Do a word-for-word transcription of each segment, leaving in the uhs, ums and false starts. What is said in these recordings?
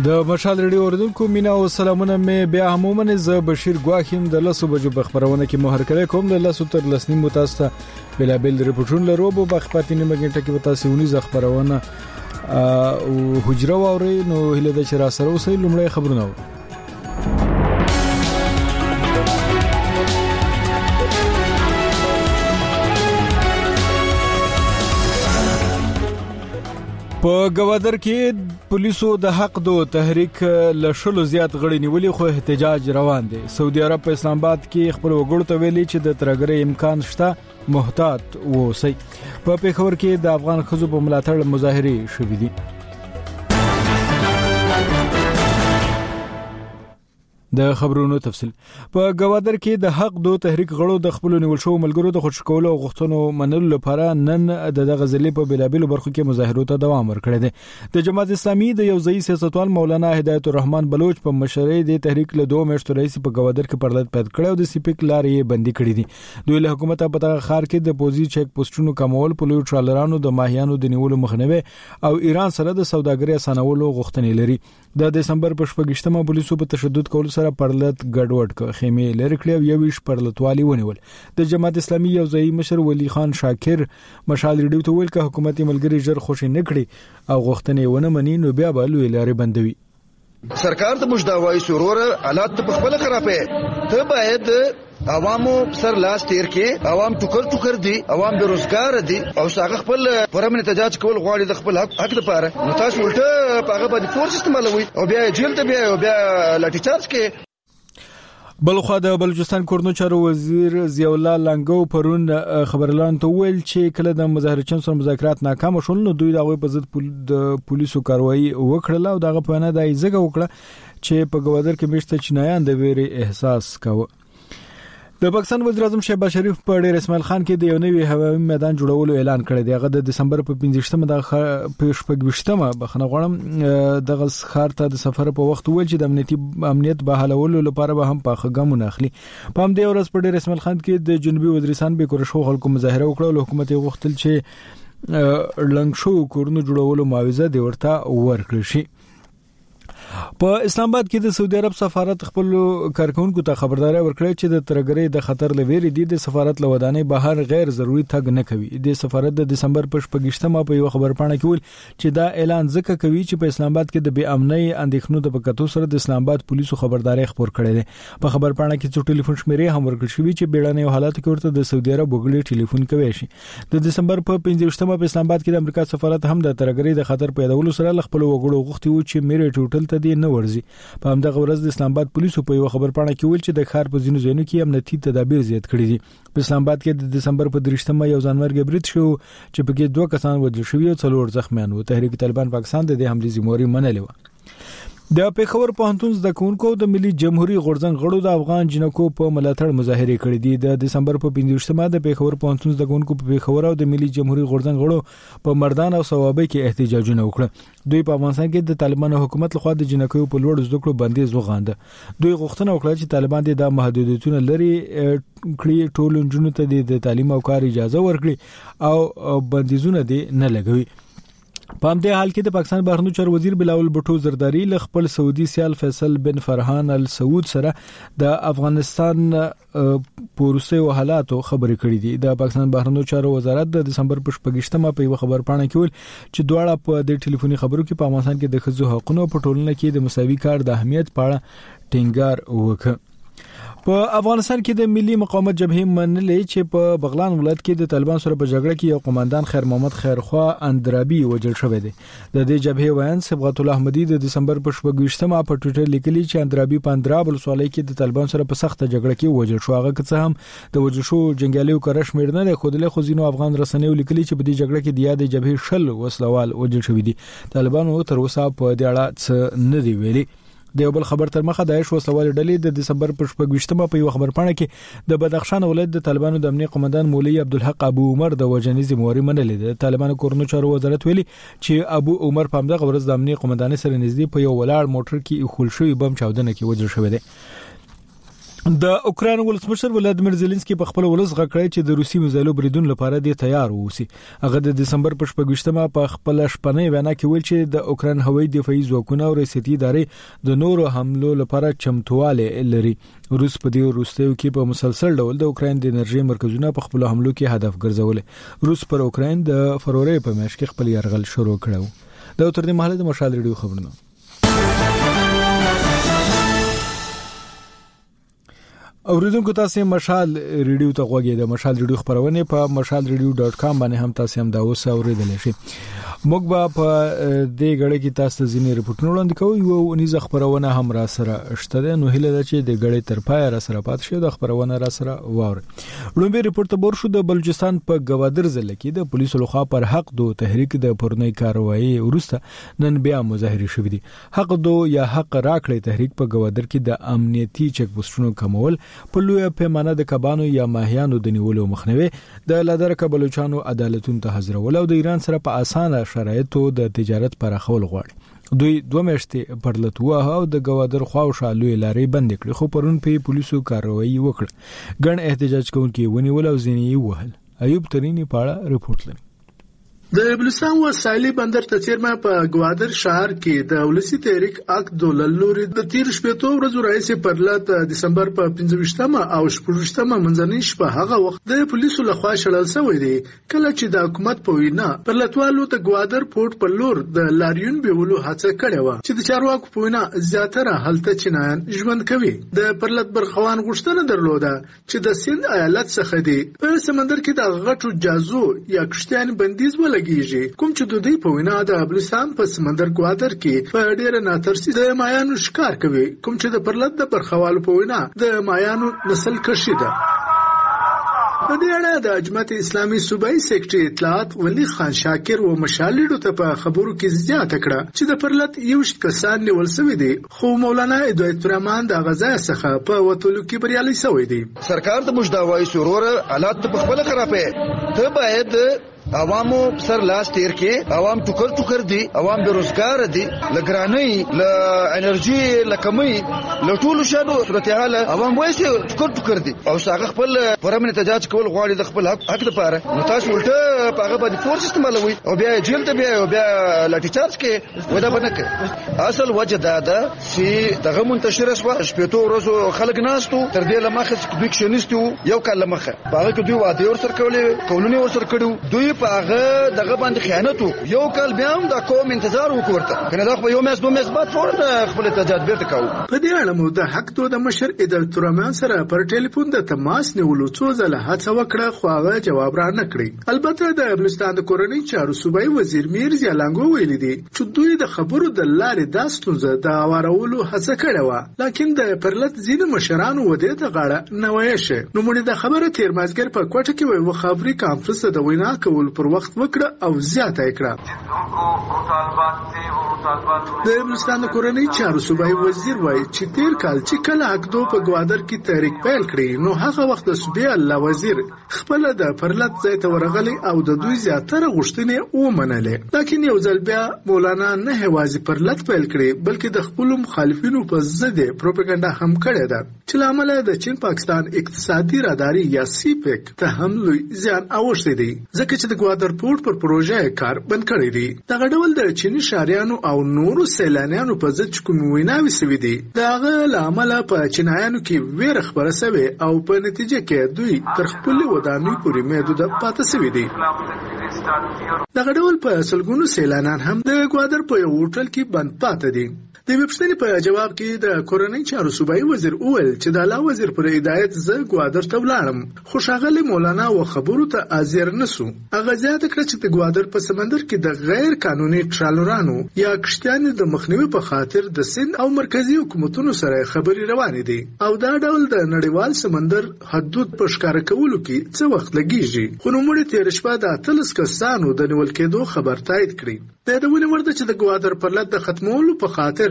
د مشال ریډیو اوریدونکو مینا او سلامونه مې بیا هم ومنه. زه بشیر ګواخیم د لسو بجو په خبرونه کې مهر کړی کوم د لسو تر لسنیم متاسته بلا بل ریپورتونه لرو په بخپاتینه مګنټه کې وتاسو ونی خبرونه او حجره ووري نو هله د شرا سره اوسې لومړی خبرونه و. په گوادر کې پولیسو د حق دو تحریک لشلو زیات غړي نیولې خو احتجاج روان دي. سعودي عرب په اسلام آباد کې خپل وګړو ته ویلي چې د ترګرې امکان شته محتاط اوسئ. په پیښور کې د افغان خزو په ملاتړ مظاهره شوې دي. د خبرونو تفصیل په گوادر کې د حق دو تحریک غړو د خپل نیول شو ملګرو د خوشکولو او غوښتنو منلو لپاره نن د غزلې په بلابل برخو کې مظاهرو ته دوام ورکړی دی. د جماعت اسلامي د یو ځای سیاستوال مولانا هدایت الرحمن بلوچ په مشرۍ د تحریک له دوه میاشتو رئیس په گوادر کې پرلط پد کړو او د سپیک لارې بندي کړې دي. دوی له حکومت په دغه خار کې د پوزي چیک پوسټونو کمول په لوی ټرالرانو د ماهیانو د نیولو مخنیوي او ایران سره د سوداګرۍ اسانولو غوښتنې لري. د دسمبر په شپږشتمه پولیسو په تشدد کول سره پرلط ګډوډ ک خیمه لری کړو یو ویش پرلطوالي ونیول. د جماعت اسلامي یو ځای مشر ولی خان شاکر مشال ریډیو ته ویل ک حکومت ملګری جر خوشی نکړي او غوښتنې ونه مني نو بیا به لوی لارې بندوي. سرکار ته مجداوای سرور حالات په خپل خرابې ته باید عوامو سر لاس تیر کې عوام ټوکر ټوکر دي عوام بیروزګار دي او څنګه خپل پرمن احتجاج کول غواړي د خپل حق حق لپاره نو تاسو ولټه په هغه باندې فورس استعمالوي او بیا جیل ته بیا بیا لاټي چارج کې. بلخوا د بلوچستان کورنو چارو وزیر ضیاء الله لنګو پرون خبرلان ته ویل چې کله د مظاهرچن سره مذاکرات ناکام شول نو دوی دغه په ضد د پولیسو کاروایی وکړه او دغه په نه د ایزګه وکړه چې په گوادر کې مشته چینایان د ویري احساس کاوه. د پاکستان وزیر اعظم شهباز شریف په ډیر اسماعیل خان کې د یو نوي هوایي میدان جوړولو اعلان کړی دی. هغه د دسمبر په پنځه د شپږشتمه بخنه غواړم د غسخار ته د سفر په وخت ویل چې د امنیتي امنیت بحالولو لپاره به هم پاخه ګامونه اخلي. په هم د ورځ په ډیر اسماعیل خان کې د جنوبي وزیرستان به کورشو خلکو مظاهره وکړه. حکومت یې غوښتل چې لنګ شو کورونو جوړولو معاوضه دی ورته ورکړي شي. په اسلام آباد کې د سعودي عرب سفارت خپل کارکونکو ته خبرداري ورکړه چې د ترګرې د خطر لويري دي د سفارت لودانې بهر غیر ضروري تګ نه کوي. د سفارت د دسمبر په شپږشتمه په یو خبرپاڼه کې ویل چې دا اعلان ځکه کوي چې په اسلام آباد کې د بې امنۍ اندېښنو د پکاتو سره د اسلام آباد پولیسو خبرداري خبر کړي دي. په خبرپاڼه کې څو ټلیفون شمیرې هم ورکړل شوې چې بیړنۍ حالات کې ورته د سعودي عرب وګړي ټلیفون کوي شي. د دسمبر په پنځه په اسلام آباد کې د امریکا سفارت هم د ترګرې د خطر پیداولو سره خپل وګړو غوښتي و چې میرې ټوټل ته دی نه ورزي. په همدغه ورځ د اسلام آباد پولیسو په یو خبرپاڼه کې ویل چې د ښار په ځینو ځایونو کې امنیتي تدابیر زیات کړي دي. په اسلام آباد کې د دسمبر په درشتمه یو ځانمرګ برید شو چې په کې دوه کسان وژل شوي او څلور زخمیان وو. تحریک طالبان پاکستان د دې حملې ذمہواری منلې و. د پیښور پوهنتون زده کوونکو د ملي جمهوریت غورځنګ غړو د افغان جنکو په ملاتړ مظاهره کړې دي. د دسمبر په پنځه د پیښور پوهنتون زده کوونکو په پیښور او د ملي جمهوریت غورځنګ غړو په مردان او ثوابه کې احتجاجونه وکړه. دوی په افغانستان کې د طالبانو حکومت لخوا د جنکو په لوړ زده کړو بندیز وغانده. دوی غوښتنه وکړه چې طالبان د محدودیتونو لري کړي ټول جنونو ته د تعلیم او کار اجازه ورکړي او بندیزونه دي نه لګوي. په همدې حال کې د پاکستان بهرنیو چارو وزیر بلاول بټو زرداری له خپل سعودي سیال فیصل بن فرحان ال سعود سره د افغانستان پورسه حالاتو خبرې کړې دي. د پاکستان بهرنیو چارو وزارت د دسمبر په شپږشتمه په یو خبرپاڼه کې ویل چې دواړه په د ټلیفوني خبرو کې په افغانستان کې د ښځو حقوقو په ټولنه کې د مساوي کار د اهمیت په اړه ټینګار وکړ. په افغانستان کې د ملي مقاومت جبهې منلې چې په بغلان ولایت کې د طالبان سره په جګړه کې یو قوماندان خیر محمد خیرخوا اندرابي وژل شوی دی. د دې جبهې وایي صبغت الله احمدي د دسمبر په شپږشتمه په ټویټر لیکلي چې اندرابي په اندراب ولسوالۍ کې د طالبان سره په سخته جګړه کې وژل شو. هغه که څه هم د وژل شو جنگیالیو کرش مېر نه دی خو د خزینو افغان رسنیو لیکلي چې په دې جګړه کې د یاد جبهې شل وسلوال وژل شوی دي. طالبانو تر اوسه په دې اړه څه نه دی ویلي. د یو بل خبر تر مخه د عیش وسوال ډلې د دسمبر په شپږشتمه په یو خبرپاڼه کې د بدخشان ولایت د طالبانو د امنیت قومندان مولوی عبدالحق ابو عمر د وژنې ذمہواری منلې ده. طالبانو کورنو چارو وزارت ویلي چې ابو عمر په همدغه ورځ د امنیت قومندان سره نږدې په یو ولاړ موټر کې خول شوی بم چاودنه کې وژل شوی دی. د اوکران ولسمشر ولادیمیر زيلنسکي په خپل ولس غکړی چې د روسي میزایلو بریدون لپاره د تیار ووسی. هغه د دسمبر په شپږشتمه په خپل شپنۍ وینا کې ویل چې د اوکران هوایي دفاعي ځواکونه او ریاستي ادارې د نورو حملو لپاره چمتواله لري. روس په دې وروستیو کې په مسلسل ډول د اوکران د انرژي مرکزونه په خپل حملو کې هدف ګرځول. روس پر اوکران د فروری په میاشت کې خپل یرغل شروع کړو. د تر دې مهاله د مشال ریډیو خبرونه اوریدونکو تاسو مشال ریډیو ته غوږی د مشال ریډیو خبرونه په مشال ریډیو ډاټ کام باندې هم تاسو هم دا اوس اوریدلی شئ. موږ به په دې غړې کې تاسو ته ځینې ریپورتونه وړاندې کوو. یو ونیزه خبرونه هم را سره شته ده، نو هیله ده چې د غړې تر پای را سره پات شي د خبرونه را سره واوري. لومبي ریپورت بور شو د بلوچستان په گوادر ضلع کې د پولیسو لخوا پر حق دو تحریک د پرنۍ کاروایی ورسته نن بیا مظاهره شوې دي. حق دو یا حق راکړې تحریک په گوادر کې د امنیتي چک پوسټونو کمول، په لوی پیمانه د کبانو یا ماهیانو د نیولو مخنیوي، د لادرکه بلوچستانو عدالتونو ته حاضرول او د ایران سره په اسانه شرایطو د تجارت پراخول غواړي. دوی دوه میاشتې پرلط وه او د گوادر خواوشا لوی لارې بند کړې، خو پرون په پولیسو کاروایی وکړه. ګڼ احتجاج کوونکي ونیول او ځینې وهل. ایوب ترینی پاړه رپورټ لري. د بلوچستان وسایلی بندر ته چیرمه په گوادر شهر کې د ولسی تحریک اک دولل لوري د تیر شپږ ورځې راځي پرلط دسمبر په پنځه او شپږمه منځنۍ شپه هغه وخت د پولیسو لخوا شړل شوی دی، کله چې د حکومت په وینا پرلطوالو د گوادر پورت په لور د لاریون بیولو هڅه کړې و چې د چارواکو په وینا زیاتره هلته چینایان ژوند کوي. د پرلط برخوان غوښتنه درلوده چې د سند ایالت څخه دی په سمندر کې د غټو جازو یا کشتیان بندیز ول کوم چې د دوی په وینا د بلوچستان په سمندر گوادر کې په ډېر ناترسي د مایانو ښکار کوي، کوم چې د پرلط د برخوالو په وینا د مایانو نسل کشي ده. په دې اړه د جماعت اسلامي صوبایي سیکرټري اطلاعات ولی خان شاکر و مشالډو ته په خبرو کې زیاته کړه چې د پرلط یو شت کسان نیول شوی دی، خو مولانا هدایت الرحمن د غزا څخه په وټولو کې بریالي شوی دی. سرکار د مجداوای سرور حالات په خپل خرابې ته باید عوامو سر لاس تیر کې عوام ټوکر ټوکر دي، عوام بیروزګار دي، لګرانۍ ل انرژي لکمي لټول شادو صورتحال عوام وایي ټوکر ټوکر دي او څنګه خپل پرمن احتجاج کول غواړي د خپل حق حق لپاره. نو تاسو ولټه په هغه باندې فورس استعمالوي او بیا جیل ته بیا او بیا لاټي چارج کې ودا بنکه. اصل وجه دا ده چې دغه منتشر شو شپږ ورځې خلک ناستو تر دې لمخه دوی کښنيستو یو کال لمخه هغه کې دوی واده ور سره کولې کولونه ور سره کړو، دوی په هغه دغه باندې خیانت یو کال بیا هم د کوم انتظار وکړته کنه دا خو یو میاشت دوه میاشت بعد فورا خپل احتجاج بیرته کوو. په دې اړه مو د حق دو د مشر هدایت الرحمن سره پر ټلیفون د تماس نیولو څو ځله هڅه وکړه، خو هغه جواب را نه کړی. البته د بلوچستان د کورنۍ چارو صوبایي وزیر میر زیالانګو ویلي دی چې دوی د خبرو د لارې د ستونزه د اورولو هڅه کړې و، لکن د پرلط ځینې مشرانو ودې ته غاړه نه وایشه. نو موږ د خبره تیر مازګر په کوټه کې وو خبري کانفرنس د وینا کول پر وخت وکړه او زیاته کړه. د بلوچستان د کورنۍ چارو صوبایي وزیر وایي چې تیر کال چې کله اکدو په گوادر کې تحریک پیل کړی، نو هغه وخت د صوبایي الله وزیر خپل د پرلط ځای ته ورغلی او د دوی زیاتره غوښتنې ومنلې، لکن یو ځل بیا مولانا نه هوازي پرلط پیل کړی بلکې د خپل مخالفینو په ضد پروپاګاندا هم کړې ده چې لامل د چین پاکستان اقتصادي راداري یا سی پیک ته هم لوی زیان اوښتی دی، ځکه چې د گوادر پورت پر پروژه کار بند کړی دی. دغه ډول د چینی شاریانو او نورو سیلانیانو په ضد کوم ویناوي سوي دي، دغه لامل په چینایانو کې ویره خبره سوي او په نتیجه کې دوی تر خپل ودانوي پورې محدود پاتې سوي دي. دغه ډول په سلګونو سیلانیان هم د گوادر په یو هوټل کې بند پاتې دي. د ویبشتنی په جواب کې د کورنۍ چارو صوبایي وزیر اول چې د الله وزیر پر هدایت زه گوادر ته ولاړم، خو ښاغلی مولانا و خبرو ته حاضر نسو. هغه زیاته کړه چې د گوادر په سمندر کې د غیر قانوني ټرالرانو یا کشتیانو د مخنیوي په خاطر د سند او مرکزی حکومتونو سره خبري روانې دي او دا ډول د نړیوال سمندر حدود په ښکار کولو کې څه وخت لګیږي. خو نو موږ تیر شپه د اتلس کسانو د نیول کېدو خبر تایید کړی. د دې ولې ورته چې د گوادر پرلط د ختمولو په خاطر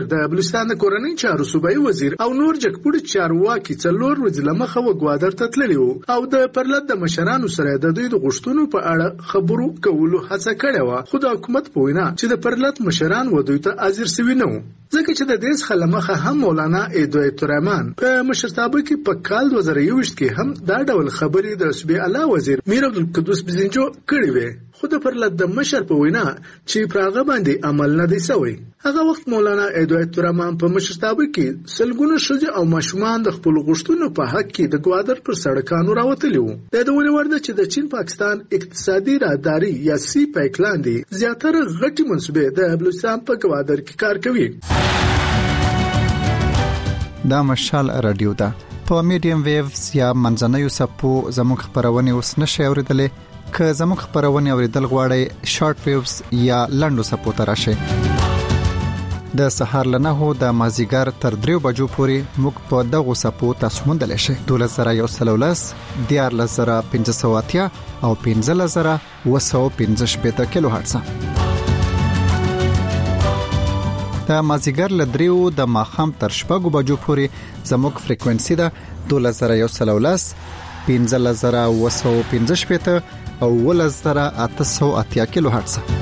د بلوچستان د کورنۍ چارو صوبایي وزیر او نور جګپوړي چارواکي څلور ورځې لمخه وګوادر ته تللي وو او د پرلط د مشرانو سره د دوی د غوښتنو په اړه خبرو کولو هڅه کړې وه، خو د حکومت په وینا چې د پرلط مشران و دوی ته حاضر سوي نه وو، ځکه چې د دې څخه له مخه هم مولانا ایدو ترحمان په مشرتابه کې په کال دوه زره یوویشت کې هم دا ډول خبرې د صوبې اعلی وزیر میر عبدالقدوس بزنجو کړې وې، خو د پرلط د مشر په وینا چې پر هغه باندې عمل نه دی سوی. هغه وخت مولانا ایدو ترحمان په مشرتابه کې سلګونه ښځې او ماشومان د خپل غوښتنو په حق کې د ګوادر پر سړکانو راوتلي وو. د دې وړ ده چې د چین پاکستان اقتصادي راهداري یا سی پیک لاندې زیاتره غټي منصوبې د بلوچستان په ګوادر کې کار کوي. دا مشال رادیو ده په میډیم ویوز یا منځنیو سپو زموږ خبرونه اوس نشي اوریدلې، که زموږ خبرونه اوریدل غواړئ شارټ ویوز یا لنډو سپو ته راشئ. د سهار له نهو د مازیګر تر دریو بجو پورې موږ په دغو سپو تاسو موندلی شئ. دولس زره یو سل ولس، دیارلس زره پنځه سوه اتیا او پنځلس زره اوه سوه پنځه شپېته کیلو هرټز. د مازیګر له دریو د ماښام تر شپږو بجو پورې زموږ فریکوئنسي ده دولس زره یو سل ولس، پنځلس زره اوه سوه پنځه شپېته او اوولس زره اته سوه اتیا کیلو هرټز.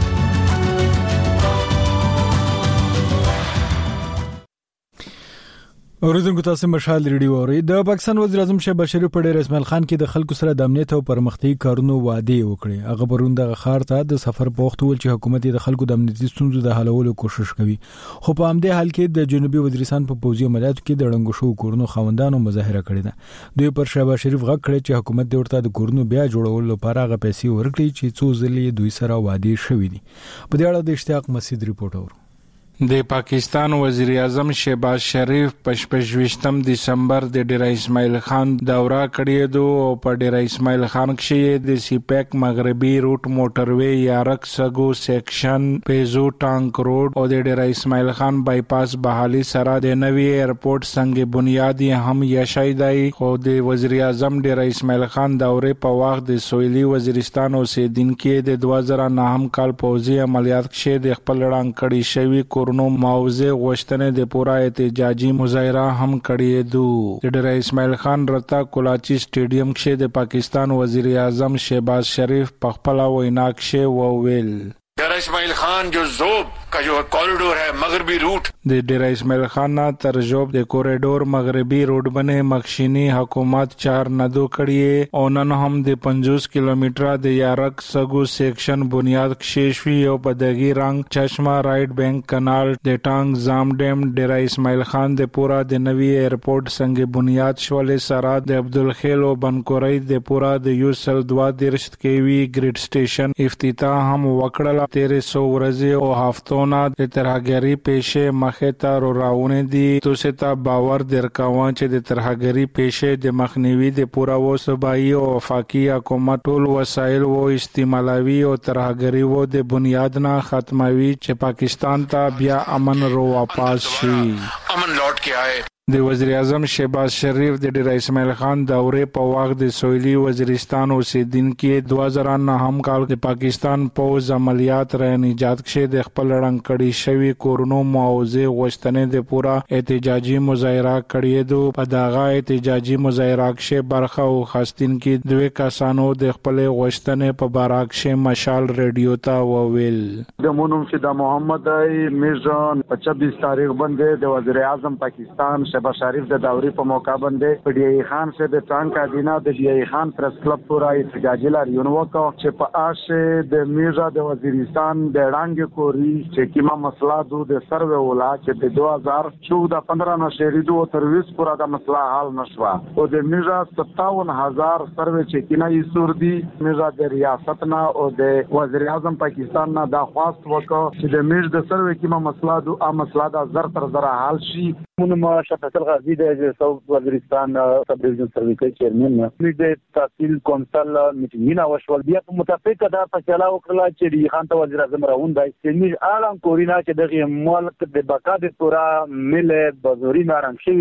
اوریدونکو تاسو مشال ریډیو اوري. د پاکستان وزیر اعظم شهباز شریف په ډیر اسماعیل خان کې د خلکو سره د امنیت او پرمختګي کارونو وعده وکړي. هغه پرون د خار ته د سفر په وخت ول چې حکومت د خلکو د امنیتي ستونزو د حلولو کوشش کوي، خو په همدې حال کې د جنوبي وزیرستان په پوځي عملیاتو کې د ړنګو شو کورونو خاوندانو مظاهره کړې ده. دوی پر شهباز شریف غږ کړی چې حکومت د ورته د کورونو بیا جوړولو لپاره غو پیسې ورکړي چې څو ځلې دوی سره وعده شوې دي. په دې اړه د اشتیاق مسعود ریپورت اورو. د پاکستان وزیر اعظم شهباز شریف په شپږم دسمبر د ډیر اسماعیل خان دوره کړې دو او په ډیر اسماعیل خان کې د سی پیک مغربي روټ موټروي یارک سګو سیکشن پیزو ټانک روډ او د ډیر اسماعیل خان بایپاس بحالي سره د نوي ایرپورټ څنګه بنیادی هم یشای دی. خو د وزیر اعظم ډیر اسماعیل خان دوره په وخت د سویلي وزیرستان اوسیدونکو د دوه زره نهم کال پوځي عملیات کې د خپل وړاندې کړي شوی کورونو معاوضه غوښتنه د پورا احتجاجي مظاهره هم کړې دو. د ډیر اسماعیل خان رتا کولاچی سټیډیم کې د پاکستان وزیر اعظم شهباز شریف په خپل وینا کې وویل ډیر اسماعیل خان جو زوب کا جو کوریډور ہے مغربی روٹ د ډیر اسماعیل خان تر جوب د کوریډور مغربي روډ باندې مخشینی حکومت چار ندو کړي او نن هم د پنځوس کیلومتره د یارک سګو سیکشن بنیاد کښې او په دغه رنګ چشمه رائټ بینک کانال د ټانګ زام ډیم ډیر اسماعیل خان د پورا د نوي ایرپورټ څنګه بنیاد شولې سره د عبدالخیل او بنکوري د پورا د یوسل دوا درشت کېوي ګریډ سټیشن افتتاح هم وکړل. تیرې سو ورځې او هفتونه د ترهګری پیشه مخه ته راوونه دي تو ستا باور درکاوه چې د ترهګری پیشه د مخنیوي د پورا و صوبایي او وفاقي حکومت ټول وسایل او استعمالوي او ترهګری و د بنیاد نه ختموي چې پاکستان ته بیا امن رو واپس شي. امن لوٹ کے آئے. د وزیر اعظم شهباز شریف د ډیر اسماعیل خان دورې په وخت د سویلي وزیرستان اوسیدونکو دوه زره نهم کال د پاکستان پوځ عملیات را نجات کې د خپل رنګ کړي شوی کورونو معاوضه غوښتنې د پورا احتجاجي مظاهره کړې دو. په دغه احتجاجي مظاهره کې برخه او خاصتونکو دوه کسانو د خپل غوښتنې په باره کې مشال ریډیو ته وویل د مونږ چې د محمد میرزان په چوبیس تاریخ باندې د وزیر اعظم پاکستان شهباز شریف د دوري په موقع باندې په ډی ای خان سے د ټانک کابینه د ډی ای خان پریس کلب پورا احتجاجي لاریون وکړ چې په آشه د میرزا د وزیرستان د وړاندې کوري چې کیما مسله دو د سروې ولا چې د دوه هزار چودہ پندرہ نه شریدو تر بیس پورا د مسله حل نشو او د میرزا ستاون هزار سروې چې کینا یې سور دي میرزا د ریاست نه او د وزیر اعظم پاکستان نه د خواست وکړ چې د میرزا د سروې کیما مسله دو ا مسله د زر تر زر حل شي. مونږ شفقت الغازی د ساوث وزیرستان سب ډیویژن سرویس چیرمن نه د تحصیل کونسل میټینګ وشول بیا په متفق دا فیصله وکړه چې دی خان ته وزیر اعظم راوند دی چې موږ اعلان کورینا چې دغه ملک د بقا د پورا مل بازوري نارم شوی دي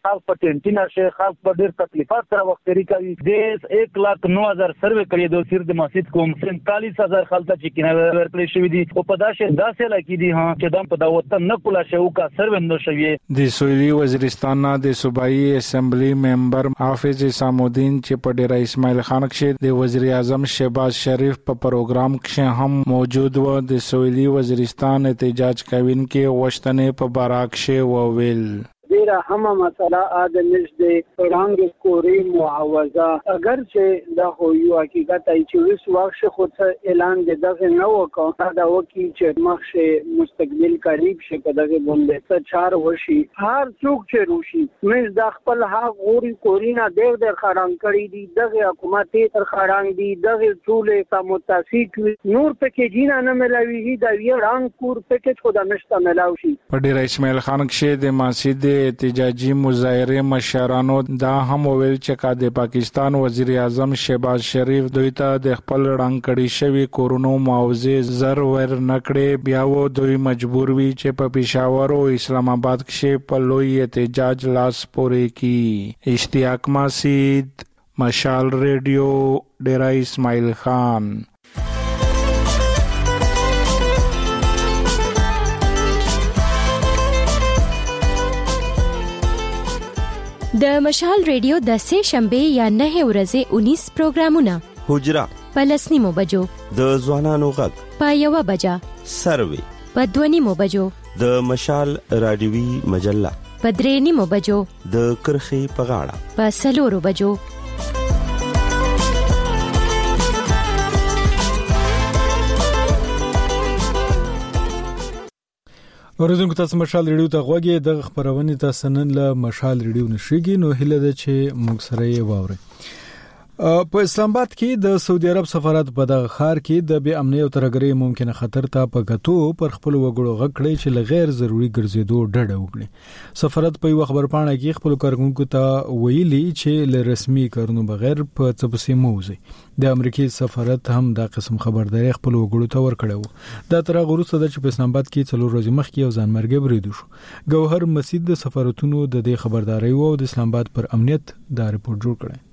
خاص په ټینټینا شي خاص په ډیر تکلیفات سره وخت تیری کوي د एक लाख नौ हज़ार सर्वे کړی د سیر د مسجد کوم سینتالیس هزار خلک چې کینه ورکړي شوی دي او په داسې داسې لکه دي ها چې دم په داوته نه کولا شو کا سروې نو شوی د سویلي وزیرستان د صوبایي اسمبلی ممبر حافظ سامودین چې په ډیره اسماعیل خان کې د وزیر اعظم شهباز شریف په پروګرام کې هم موجود و د سویلي وزیرستان احتجاج کوین کې وشتنه په باراک شه وویل دیره همه مسئله آدمش دی رنگ کوری معاوضه اگر چې دا خو یو حقیقت ای چې وس واخ خود اعلان د دغه نو وکړه دا وکی چې مخشه مستقبل قریب شه کداغه بونده څه چار وشي هر څوک چې روشي مې د خپل ها غوري کورینا ډېر ډېر خاران کړی دي دغه حکومت تر خاران دي دغه ټول سموتاسیک نور پکې جینا نه ملاوي دا وی رنگ کور پکې خدا مشته ملاوي په ډیر اسماعیل خان کې د مسجد احتجاجي مظاهره مشرانو دا هم ویل چې کا د پاکستان وزیر اعظم شهباز شریف دوی ته د خپل رنگ کړي شوی کورونو معاوضه زر ور نکړي بیا و دوی مجبور وي چې په پېښور او اسلام آباد کې په لوی احتجاج لاس پورې کی اشتیاق مسجد مشال ریډیو ډیرا اسماعیل خان د مشال ریډیو د سه شنبه یا نه ورځې انیس پروګرامونه حجرا پلسنیمو بجو د ځوانانو غږ پایوا بجا سروي په دونیمو بجو د مشال رادیوي مجله په درېنیمو بجو د کرخي په غاړه په سلورو بجو اوریدونکو تاسو مشال ریډیو ته غوږی د خبرونه تاسو نن له مشال ریډیو نشيږي نو هله ده چې موږ سره یې واوري په اسلام آباد کې د سعودي عرب سفارت په دغه ښار کې د بې امنۍ او ترهګرۍ ممکنه خطر ته په کتو پر خپل وګړو غکړې چې لغیر ضروري ګرځېدو ډډه وکړي سفارت په یو خبر پاڼه کې خپل کارکونکو ته ویلي چې له رسمي کارونو بغیر په څپسي موزي د امریکای سفارت هم دا قسم خبرداري خپل وګړو ته ورکړو دا تر هغه وروسته چې په اسلام آباد کې څلور ورځې مخکې یو ځانمرګي بریدو شو ګوهر مسجد د سفارتونو د دې خبرداري او د اسلام آباد پر امنیت دا رپورت جوړ کړی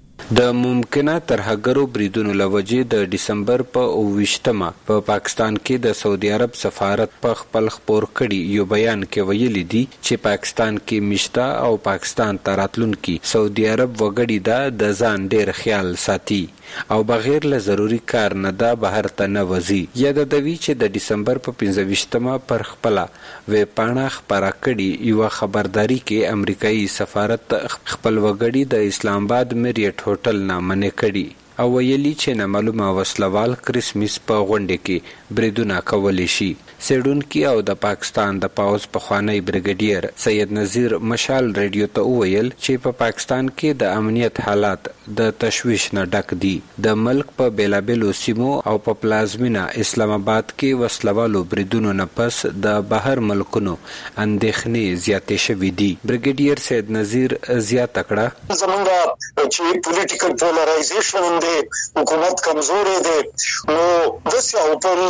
د ممکنه ترهګرو بریدونو لوجې د دسمبر په اوویشتمه په پاکستان کې د سعودي عرب سفارت په خپل خبر کړي یو بیان کې ویلي دي چې پاکستان کې مشتا او پاکستان تراتلونکي سعودي عرب وګړي دا د ځان ډیر خیال ساتي او بغیر له ضروری کار نه دا بهر ته نه وځي یا د دوی چې د دسمبر په پنځه پر خپل وې پاڼه خبره کړي یو خبرداري کې امریکایي سفارت خپل وګړي د اسلام آباد میریټ هوټل نه منې کړي او ویلي چې نامعلومه وسلوال کرسمس په غونډه کې بریدونه کولی شي سیډونکي او د پاکستان د پاوز پخوانی بریګیډیر سید نذیر مشال ریډیو ته ویل چې په پا پاکستان کې د امنیت حالات د تشویش نه ډک دي د ملک په بیلابلو سیمو او په پلازمینا اسلام آباد کې وسلوالو بریدونو نه پس د بهر ملکونو اندېښنې زیاتې شوې دي بریګیډیر سید نذیر زیاته کړه زمونږ چې پولیټیکل پولرایزیشن دی حکومت کمزورې دی نو داسې او په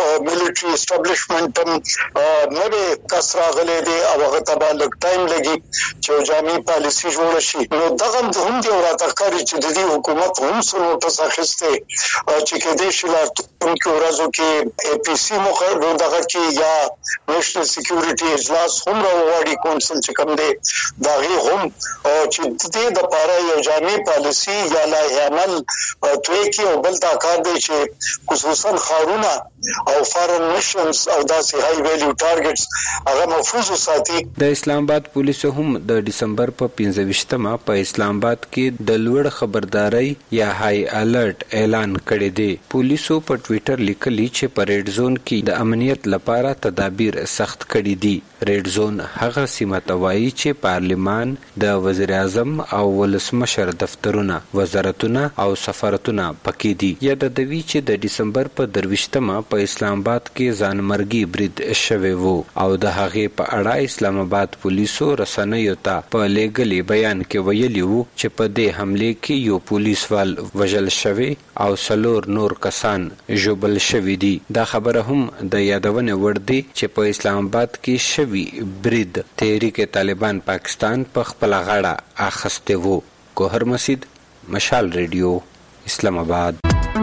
ملټري اسټابلیشمنټ هم نوې کس راغلی دی او هغه ته به لږ ټایم لګي چې جامع پالیسي جوړه شي نو دغه هم دی او راته ښکاري چې د دې حکومت هم څه نوټس اخیستی چې کېدای شي راتلونکو ورځو کې اے پی سی مخه دغه کې یا نیشنل سکیورټي اجلاس هم راوغواړي کونسل چې کوم دی د هغې هم چې د دې دپاره یو جامع پالیسي یا لایحه عمل توی کې او بل دا کار دی چې خصوصا ښارونه او فارن میشنز او داسې های ویلیو ټارګټس هغه محفوظ وساتي د اسلام آباد پولیسو هم د دسمبر په پنځه په اسلام آباد کې د لوړ خبرداري یا های الرټ اعلان کړی دی پولیسو په ټوئیټر لیکلي چې په ریډ زون کې د امنیت لپاره تدابیر سخت کړي دي ریډ زون هغه سیمه ته وایي چې پارلیمان د وزیر اعظم او ولسمشر دفترونه وزارتونه او سفارتونه پکې دي یا د دوی چې د دسمبر په درويشتمه په اسلام آباد کې ځانمرګي برید شوی وو او د هغې په اړه اسلام آباد پولیسو رسنیو ته په لېږلي بیان کې ویلي وو چې په دې حمله کې یو پولیس وال وژل شوی او څلور نور کسان ژوبل شوی دي. دا خبره هم د یادونه وړ دی چې په اسلام آباد کې شوی برید تحریک طالبان پاکستان په خپل غاړه اخسته وو. ګوهر مسید، مشال ریډیو، اسلام آباد.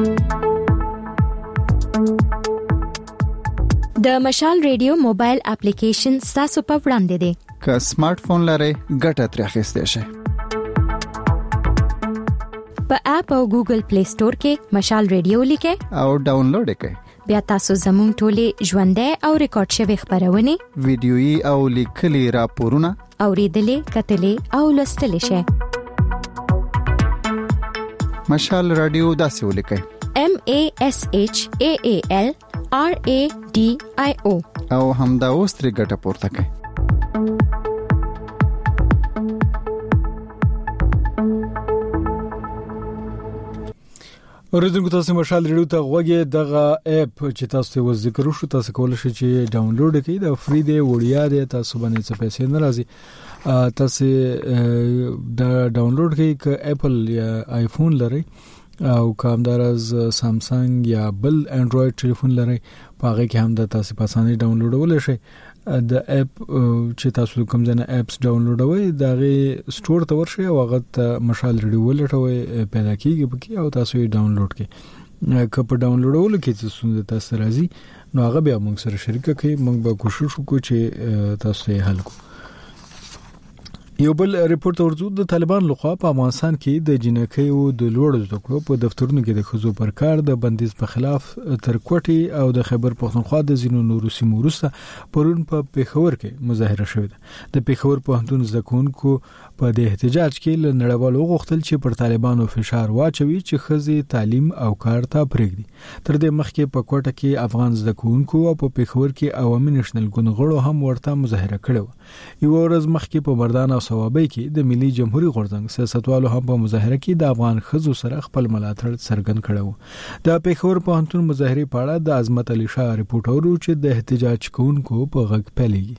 د مشال ریډیو موبایل اپلیکیشن تاسو په وړاندې دی. که سمارټ فون لرئ ګټه ترې اخیستئ شئ. په اپ او ګوګل پلی سٹور کې مشال ریډیو لیکئ او ډاونلوډ یې کړئ. بیا تاسو زموږ ټولې ژوندۍ او ریکارډ شوی خبرونه، ویډیويي او لیکلي راپورونه اوریدلې، کتلې او لوستلې شئ. مشال رادیو داسې ولیکئ: M A S H A A L R A D I O او همدا اوس ترې ګټه پورته کړئ. اوریدونکو تاسو مشال ریډیو ته غوږی. دغه اپ چې تاسو ته ذکر وشو تاسو کولای شئ چې ډاونلوډ کړئ. دا فری دی، وړیا دی، تاسو باندې څه پیسې نه راځي. تاسو دا ډاونلوډ کړئ ک اپل یا آیفون لرئ او کومدار از سامسنګ یا بل انډراید ټلیفون لرئ، په هغه کې هم د تاسو په اسانۍ ډاونلوډول شي. د اپ چې تاسو کوم ځای نه اپس ډاونلوډوي دغه سٹور ته ورشي او هغه ته مشال ریډیو ولټوي، پیدا کیږي پکې او تاسو یې ډاونلوډ کړئ. که په ډاونلوډولو کې څه ستونزه تاسو راځي نو هغه بیا موږ سره شریک کړئ. موږ به کوشش وکړو چې تاسو یې حل کړو. یو بل ریپورت ورزو د طالبان لخوا په افغانستان کې د جنکیو د لوړ زده کړو په دفترونو کې د خزو پر کار د بندیز په خلاف تر کوټي او د خیبر پښتونخوا د زینو نورو سیمو وروسته پرون په پیښور کې مظاهره شوې ده. د پیښور پوهنتون زده کوونکو په د احتجاج کې له نړیوالو غوښتل چې پر طالبانو فشار واچوي چې خزي تعلیم او کار ته پرېږدي. تر دې مخکې په کوټه کې افغان زده کوونکو او په پیښور کې عوامي نېشنل ګوند غړو هم ورته مظاهره کړې. یو ورځ مخکې په مردان صوابۍ کې د ملي جمهوریت غورځنګ سیاستوالو هم په مظاهره کې د افغان خزو سره خپل ملاتړ څرګند کړو. د پیښور پوهنتون مظاهره په اړه د عظمت علي شاه ریپورټورو چې د احتجاج کوونکو په غږ پیلېږي.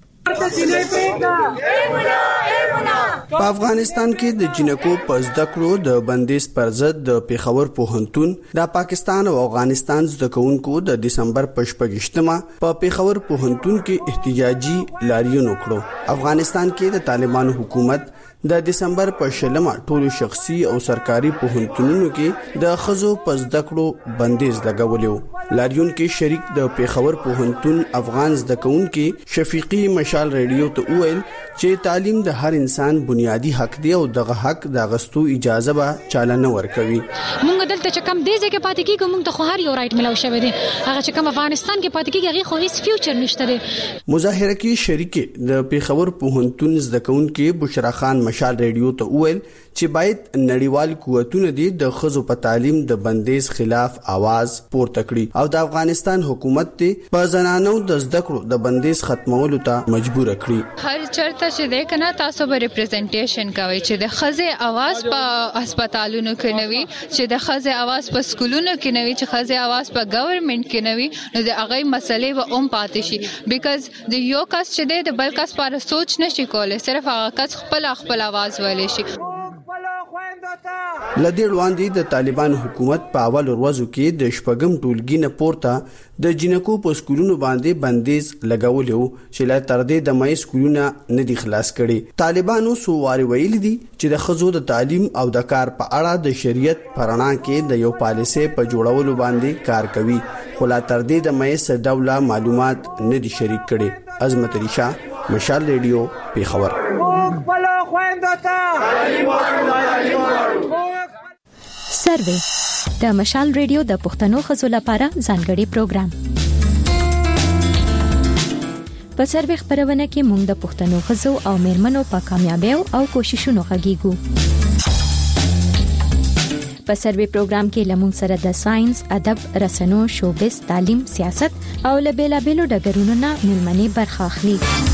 په افغانستان کې د جنکو په زده کړو د بندیز پر ضد د پیښور پوهنتون د پاکستان او افغانستان زده کوونکو د دسمبر په شپږشتمه په پیښور پوهنتون کې احتجاجي لاریون وکړو. افغانستان کې د طالبانو حکومت د دسمبر په شلمه ټولو شخصي او سرکاري پوهنتونونو کې د خزو په زده کړو بندیز لګولیو. لاریون کې شریک د پیښور پوهنتون افغان زده کوونکي شفیقي مشال ریډیو ته وویل چې تعلیم د هر انسان بنیادی حق دی او دغه حق د غستو اجازه به چاله نه ورکوي. مونږ دلته چې کم دیزه کې پاتې کیږو مونږ ته خو هر یو رائټ ملو شوی دی، هغه چې کم افغانستان کې پاتې کیږي هغه خو هیڅ فیوچر نشته دی. مظاهره کې شریک د پیښور پوهنتون زده کوونکي بشرا خان مشال ریډیو ته وویل چې باید نړیوال قوتونه دي د خزو په تعلیم د بندیز خلاف आवाज پورته کړي او د افغانستان حکومت ته په زنانو د زده کړو د بندیز ختمولو ته مجبور کړي. هر چرته چې ده کنه تاسو به ریپرزنټیشن کوي چې د خزه आवाज په هسپتالونو کې نوي، چې د خزه आवाज په سکولونو کې نوي، چې خزه आवाज په ګورنمنت کې نوي، نو د هغه مسلې به اوم پاتې شي. بیکاز د یو کس چې د بل کس پر سوچ نشي کولای، صرف هغه کس خپل خپل आवाज ولې شي. لدې وړاندې د طالبان حکومت په اول ورځو کې د شپږم ټولګي نه پورته د جنکو په سکولونو باندې بندیز لګولیو چې لا تر دې د مې سکولونه نه دي خلاص کړي. طالبانو سوواري ویل دي چې د خزو د تعلیم او د کار په اړه د شریعت پرانا کې د یو پالیسي په جوړولو باندې کار کوي، خو لا تر دې د مې څه ډول معلومات نه دي شریک کړي. عظمت علي شاه، مشال ریډیو، پیښور. سروې د مشال ریډیو د پښتنو خزو لپاره ځانګړي پروګرام. په سروې خبرونه کې موږ د پښتنو خزو او میرمنو په کامیابیو او کوششونو غږیږو. په سروې پروګرام کې لمون سره د ساينس، ادب، رسنو، شوبز، تعلیم، سیاست او لبیلابیلو ډګرونو نه ملمنې برخه اخلي.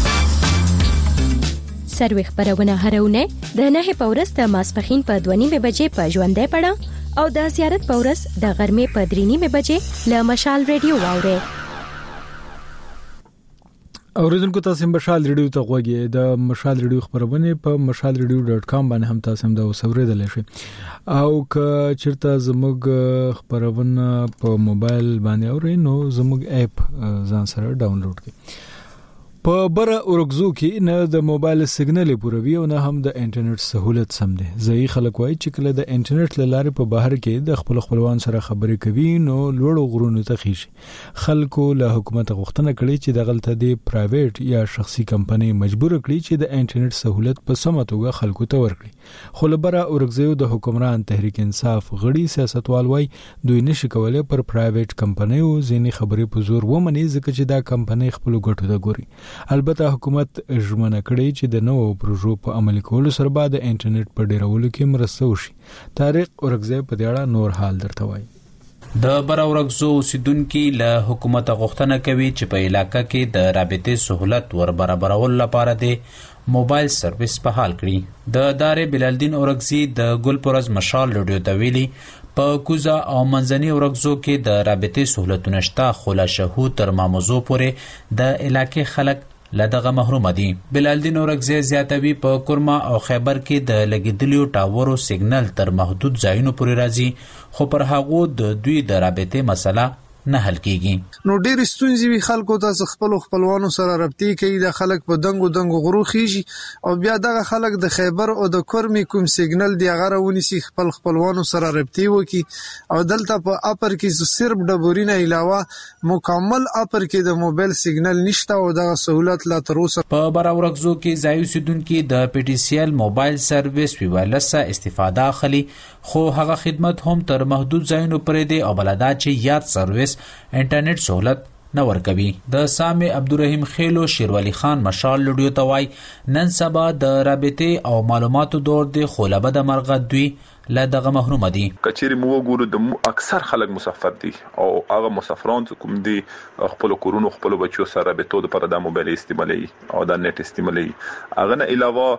سروې خبرونه هرونه د نه په ورځ د ماسپخین په دوه نیمه بجې په ژوندې پړه او د زیارت په ورځ د غرمې په درې نیمه بجې له مشال ریډیو واوري. اوریدونکو تاسو مشال ریډیو ته غوږی د مشال ریډیو خبرونه په مشال ریډیو ډاټ کام باندې هم تاسو هم دا وسوریدل شئ او که چیرته زموږ خبرونه په موبایل باندې اورئ نو زموږ اپ ځان سره ډاونلوډ کړئ. په بره اورګزو کې نه د موبایل سیګنال پوروي او نه هم د انټرنیټ سہولت سم دي. ځای خلک وایي چې کله د انټرنیټ لاره په بهر کې د خپل خپلوان سره خبرې کوي نو لوړو غرونو ته خيشي. خلکو له حکومت غوښتنه کړې چې د غلطه دی پرایویټ یا شخصي کمپنۍ مجبور کړي چې د انټرنیټ سہولت په سمه توګه خلکو ته ورکړي. خو له بره اورګزو د حکومران تحریک انصاف غړي سیاستوال وایي دوی نشي کولای پر پرایویټ کمپنۍ او ځینې خبرې په زور ومني ځکه چې دا کمپنۍ خپل ګټو ته ګوري. البته حکومت ژمنه کړې چې د نوو پروژو په عملي کولو سره به د انټرنیټ په ډیرولو کې مرسته وشي. طارق اورګزی په دې اړه نور حال درته وایي. د بر اورګزو اوسیدونکو له حکومت غوښتنه کوي چې په علاقې کې د رابطې سہولت ور برابرولو لپاره د موبایل سرویس په حال کړي. د دارې بلال الدین اورګزی د ګلپورز مشال ریډیو ته ویلي په کوزا او منځني اورګزو کې د رابطې سہولتونه شته خو لا شهو تر ماموزو پورې د علاقې خلک لدغه محروم دي. بلال الدین اورګزی زیاتوي په کورما او خیبر کې د لګیدلیو ټاورو سیګنال تر محدود ځایونو پورې راځي خو پر هغه د دوی د رابطې مسله نه حل کیږي. نو ډیر ستونزې وی خلکو ته خپل خپلوانو سره رابطې کوي د خلک په دنګو دنګو غرو خيږي او بیا دغه خلک د خیبر او د کورمی کوم سیګنل دی غره ونیسي خپل خپلوانو سره رابطې وکي او دلته په اپر کې صرف ډبورینه علاوه مکمل اپر کې د موبایل سیګنل نشته او دغه سہولت لا تر اوسه په بر اورګزو کې ځای اوسیدونکو د پی ټی سی ایل موبایل سرویس ویوالس استفاده اخلي خو هغه خدمت هم تر محدود ځایونو پرې دی او بلدا چې یاد سرویس انټرنیټ سہولت نه ورکوي. د سامي عبدالرحیم خیلو شیروالي خان مشال لډیو توای نن سبا د رابطې او معلوماتو دور دی خو لبه د مرغه دوی لا دغه محروم دي. کچېری مو ګورو د اکثر خلک مسافر دي او هغه مسافرون کوم دي خپل کورونو خپل بچو سره رابطو د پر د موبایل استعمالي او د نت استعمالي هغه نه علاوه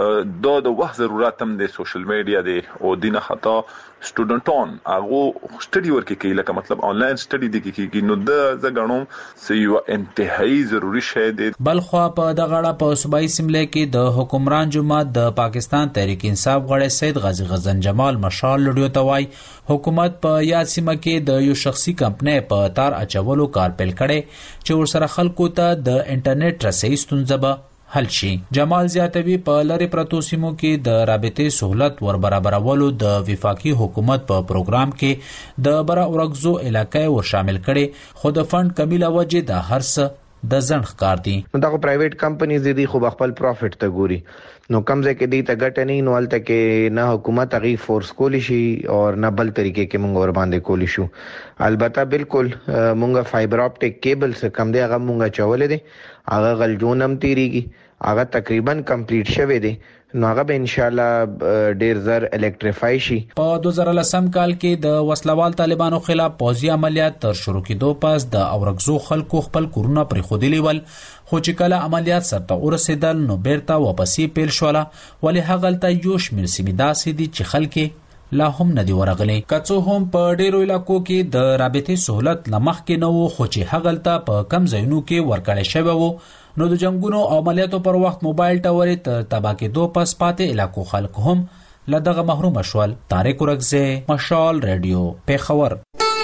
دا د وخت ضرورت هم د سوشل میډیا دی او دینه خطا سټوډنټون هغه سټډي ورکې کوي لکه مطلب آنلاین سټډي دی کیږي نو د زګانو سیو انتهایی ضروری شی دی. بلخو په دغه اړه په صوبایي سیمله کې د حکمران جماعت د پاکستان تحریک انصاف غړی سید غازی غزن جمال مشال لډیو توای حکومت په یاد سیمه کې د یو شخصي کمپنۍ په تار اچولو کار پیل کړي چې ورسره خلکو ته د انټرنیټ رسۍ ستونزه به حل شي. جمال زیاتوي په لری پرتو سیمو کې د رابطې سہولت ور برابرولو د وفاقي حکومت په پروګرام کې د بر اورګزو علاقې ور شامل کړي خو د فند کمی له وجې د هر څه د ځنډ ښکار دي. دا خو پرایویټ کمپنیز دي خو خپل پروفټ ته ګوري نو کم ځای کې دی ته ګټه نه نو الته کې نه حکومت هغه فورس کولی شي او نه بل طریقې کې مونږ ور باندې کولی شو. البته بالکل مونږه فایبر اپټیک کیبل څخه کم دی هغه مونږه چولې دي هغه غلجونم تیریږي هغه تقریبا کمپلیټ شوه دی نو هغه به ان شاء الله ډیر زر الکتریفای شي. په دوه زره لسم کال کې د وسلوال طالبانو خلاف پوځي عملیات تر شروع کېدو پس د اورګزو خلکو خپل کورونه پرې خودلی ول خو چې کله عملیات سرته ورسېدل نو بیرته واپسی پیل شوله ولې هغلته یو شمېر سیمې داسې دي چې خلک لا هم ندی ورغلي. کڅو هم په ډیرو علاقو کې د رابطې سہولت لمخ کې نه وو خو چې هغلته په کم ځایونو کې ورکړل شوی وو نو د جنگونو او عملیاتو پر وخت موبایل ټاورې ته تبا کېدو پس پاتې علاقو خلک هم لدغه محروم شول. طارق اورګزی مشال ریډیو پیښور.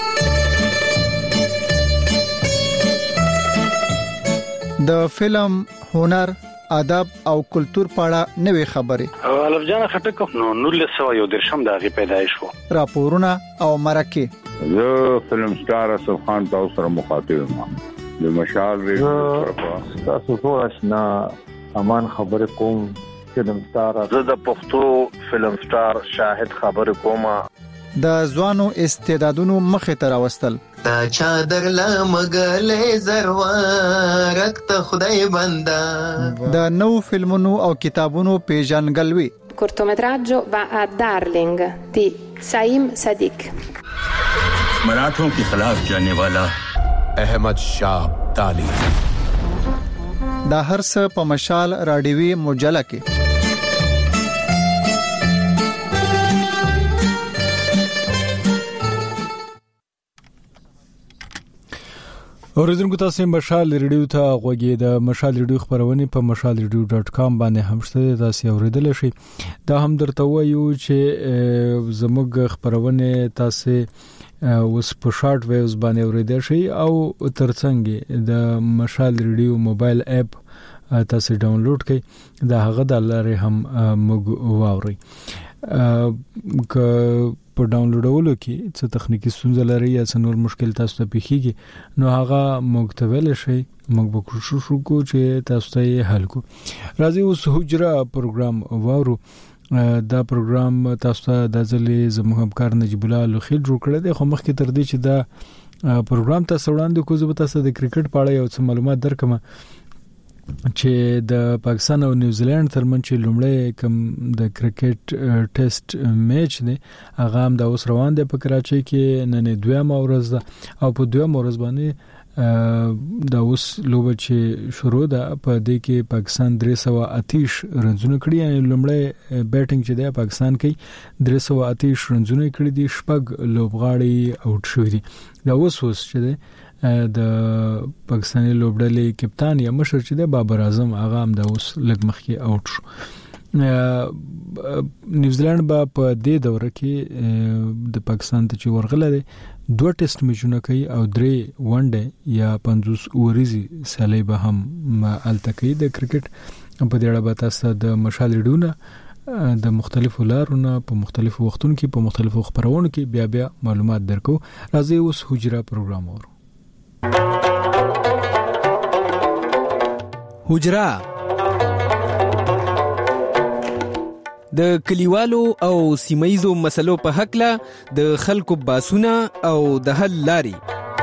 د فلم هنر ادب او کلچر پاړه نوې خبرې الف جان خټک نو نور له سو یو درشم دغه پیدایش وو راپورونه او مرکه زه فلم سٹار اسف خان تاسو سره مخاطب یم د مشال ریډیو تاسو ټول آشنا امان خبر کوم فلم سٹار زه د پښتو فلم سٹار شاهد خبر کوم د ځوانو استعدادونو مخه تر واستل تا چادر لا مګلې زروارک ته خدای بندا د نو فلمونو او کتابونو پیژنګلوي. cortometraggio va a Darling di Saim Sadiq. मराठों के खिलाफ जाने वाला احمد شاه ابدالي. دا هر څه په مشال راډیوي مجله کې اوریدونکو تاسو مشال ریډیو ته غوږی د مشال ریډیو خبرونه په مشال ریډیو ډاټ کام باندې هم شته تاسو اوریدل شئ. دا هم درته وایو چې زموږ خبرونه تاسو اوس په شارټ ویوز باندې اوریدل شئ او ترڅنګ د مشال ریډیو موبایل اپ تاسو ډاونلوډ کړئ. دا هغه د لارې هم موږ واوري. ک په ډاونلوډولو کې څه تخنیکی ستونزې لري یا څه نور مشکل تاسو ته پیښیږي نو هغه موږ ته ویل شي موږ به کوشش وکړو چې تاسو ته حل کو. راځي اوس حجره پروګرام وورو. دا پروګرام تاسو ته د ځلې زموږ همکار نجیب الله لوخیل جوړ کړی دی. خو مخکې تر دې چې دا پروګرام تاسو وړاندې کوو زه تاسو د کرکټ په اړه یو څه معلومات درکم چې د پاکستان او نیوزیلند ترمنځ چې لومړی کوم د کرکټ ټیسټ میچ دی هغه هم د اوس روان دی په کراچۍ کې. نن دویمه ورځ ده او په دویمه ورځ باندې د اوس لوبه چې شروع ده په دې کې پاکستان درې سوه اتیش رنزونه کړي. یعنی لومړی بیټینګ چې دی پاکستان کوي درې سوه اتیش رنزونه کړي دي. شپږ لوبغاړي اوټ شوي دي. دا اوس اوس چې دی د پاکستاني لوبډلې کپتان یا مشر چې دی بابر اعظم هغه هم د اوس لږ مخکې اوټ شو. نیوزیلند به په دې دوره کې د پاکستان ته چې ورغله دي دوه ټیسټ میچونه کوي او درې ون ډے یا پنځوس اوریزي سیالي به هم الته کوي د کرکټ. په دې اړه به تاسو د مشال ریډیو د مختلفو لارونو په مختلفو وختونو کې په مختلفو خبرونو کې بیا بیا معلومات درکو. راځي اوس حجره پروګرام ورو. حجره د کلیوالو او سیمایزو مسلو په حق له د خلکو باسونه او د حل لاري.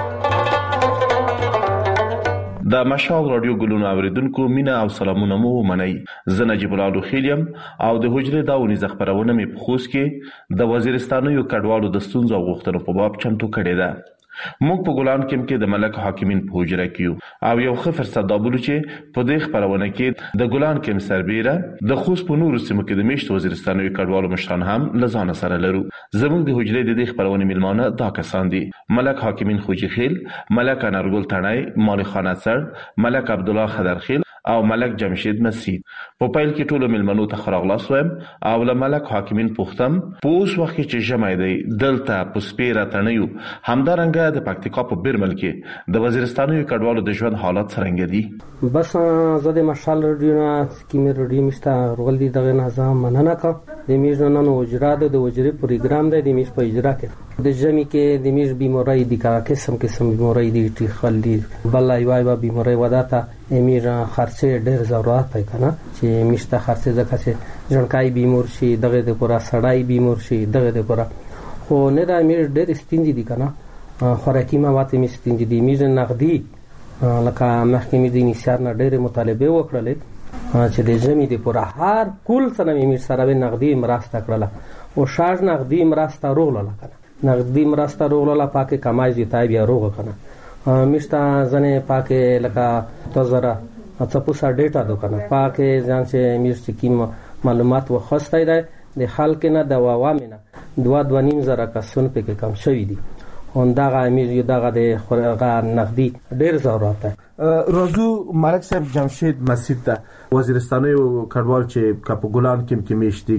د مشال رادیو ګلونو اوریدونکو مینا او سلامونه مو منئ. زه نجیب الله لوخیلیم او د حجره داونی خبرونه می په خوست کې د وزیرستانو کډوالو د ستونزو او غوښتنو په باب چمتو کړی ده. موږ په ګلان کې کې د ملک حاکمین په حجره کې او یو ښه فرصت دا بولو چې په دې خبرونه کې د ګلان کې سربېره د خوست په نورو سیمو کې د میشت وزیرستانوي کډوالو مشران هم لزان سره لرو. زموږ د حجره د دې خبرونه میلمانه دا کسان دي: ملک حاکمین خوجی خیل، ملک انارګل تڼای، مانی خان اڅر، ملک عبد الله خضرخیل او ملک جمشید مسید. په پیل کې ټولو میلمنو ته خراغلاس وایم او له ملک حاکمین پوښتم په اوس وخت کې چې جمع دی دلته په سپیره تڼیو همدارنګه د پکتیکا په بیرمل کې د وزیرستانوي کډوالو د ژوند حالات څنګه دي؟ بس زه د مشال رادیو نه سکیمه رادیو مشته رغل دي دغه نظام مننه کوم. د میژ نن وجرا د وجري پروګرام دی د میژ په اجرا کې د جمی کې د میژ بیماری دي کا قسم قسم بیماری دي ټیخل دي بل ایوای با بیماری وداته میژ خرڅه ډېر ضرورت پای کنه چې میشته خرڅه ځکه چې جنکای بیمور شي دغه د پورا سړای بیمور شي دغه د پورا خو نه د میژ ډېر ستیندي دي کنه خوراکي مواد می ستینځ دي میز نقدي لکه محکمې د نشار نه ډېر مطالبه وکړلې چې د جمی د پورا هر کول سره می سره نقدي مرسته کړله او شارج نقدي مرسته روغله کنه نقدي مرسته روغله پاکه کمای دي تای بیا روغ کنه میشته ځنه پاکه لکه تزره څپوسا ډیټا دو کنه پاکه ځان چې میشته کیم معلومات وخصتای دی د خلک نه د ووامنه دوا دوا نیم زره کسون په کم شوی دي اون دغه امیر یو دغه د خورغه نقدي ډیر ضرورت ده. راځو ملک صاحب جمشید مسید ته وزیرستاني کډوال چې کپ ګلان کې کې میشتي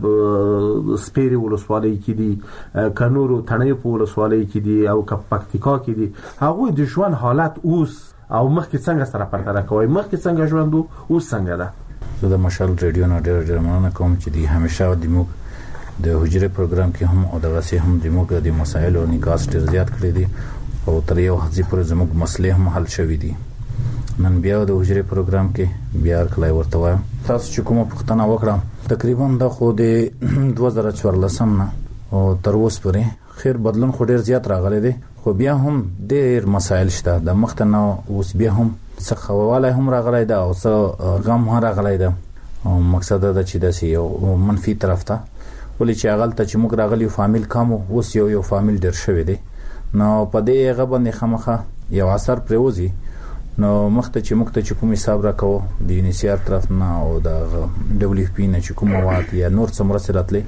ک سپيري ولسوالۍ کې دي کنورو تڼي په ولسوالۍ کې دي او کپ پکتیکا کې دي هغه د ژوند حالت اوس او مخکې څنګه سره پرتله کوي مخکې څنګه ژوند اوس څنګه ده؟ زه د مشال ریډیو نه ډېر ډېر مننه کوم چې دی همیشه د موږ د حجره پروګرام کې هم او دغه سي هم د موږ د مسایل او نقاش ډېر زیات کړی دي او تر یو حد پورې زموږ مسلې هم حل شوې دي. نن بیا د حجره پروګرام کې بیا کله ورته وایم تاسو چې کومه پوښتنه وکړه تقریبا د خو د دوه زره څوارلسم نه او تر اوسه پورې خیر بدلون خو ډېر زیات راغلی دی خو بیا هم ډېر مسایل شته د مخته نه اوس بیا هم څه خواله هم راغلی ده او څه غم هم راغلی ده او مقصد دا چې د یو منفي طرف ته ولې چې هغه ته چې موږ راغلی فامیل کم اوس یو یو فامیل ډېر شوی دی نو په دې هغه باندې خامخا یو اثر پروزي نو مخته چې موږ ته چې کوم حساب راکوو د یونیسیار طرف نه او د دبليو پی نه چې کوم مواد یا نور څومره سراتلې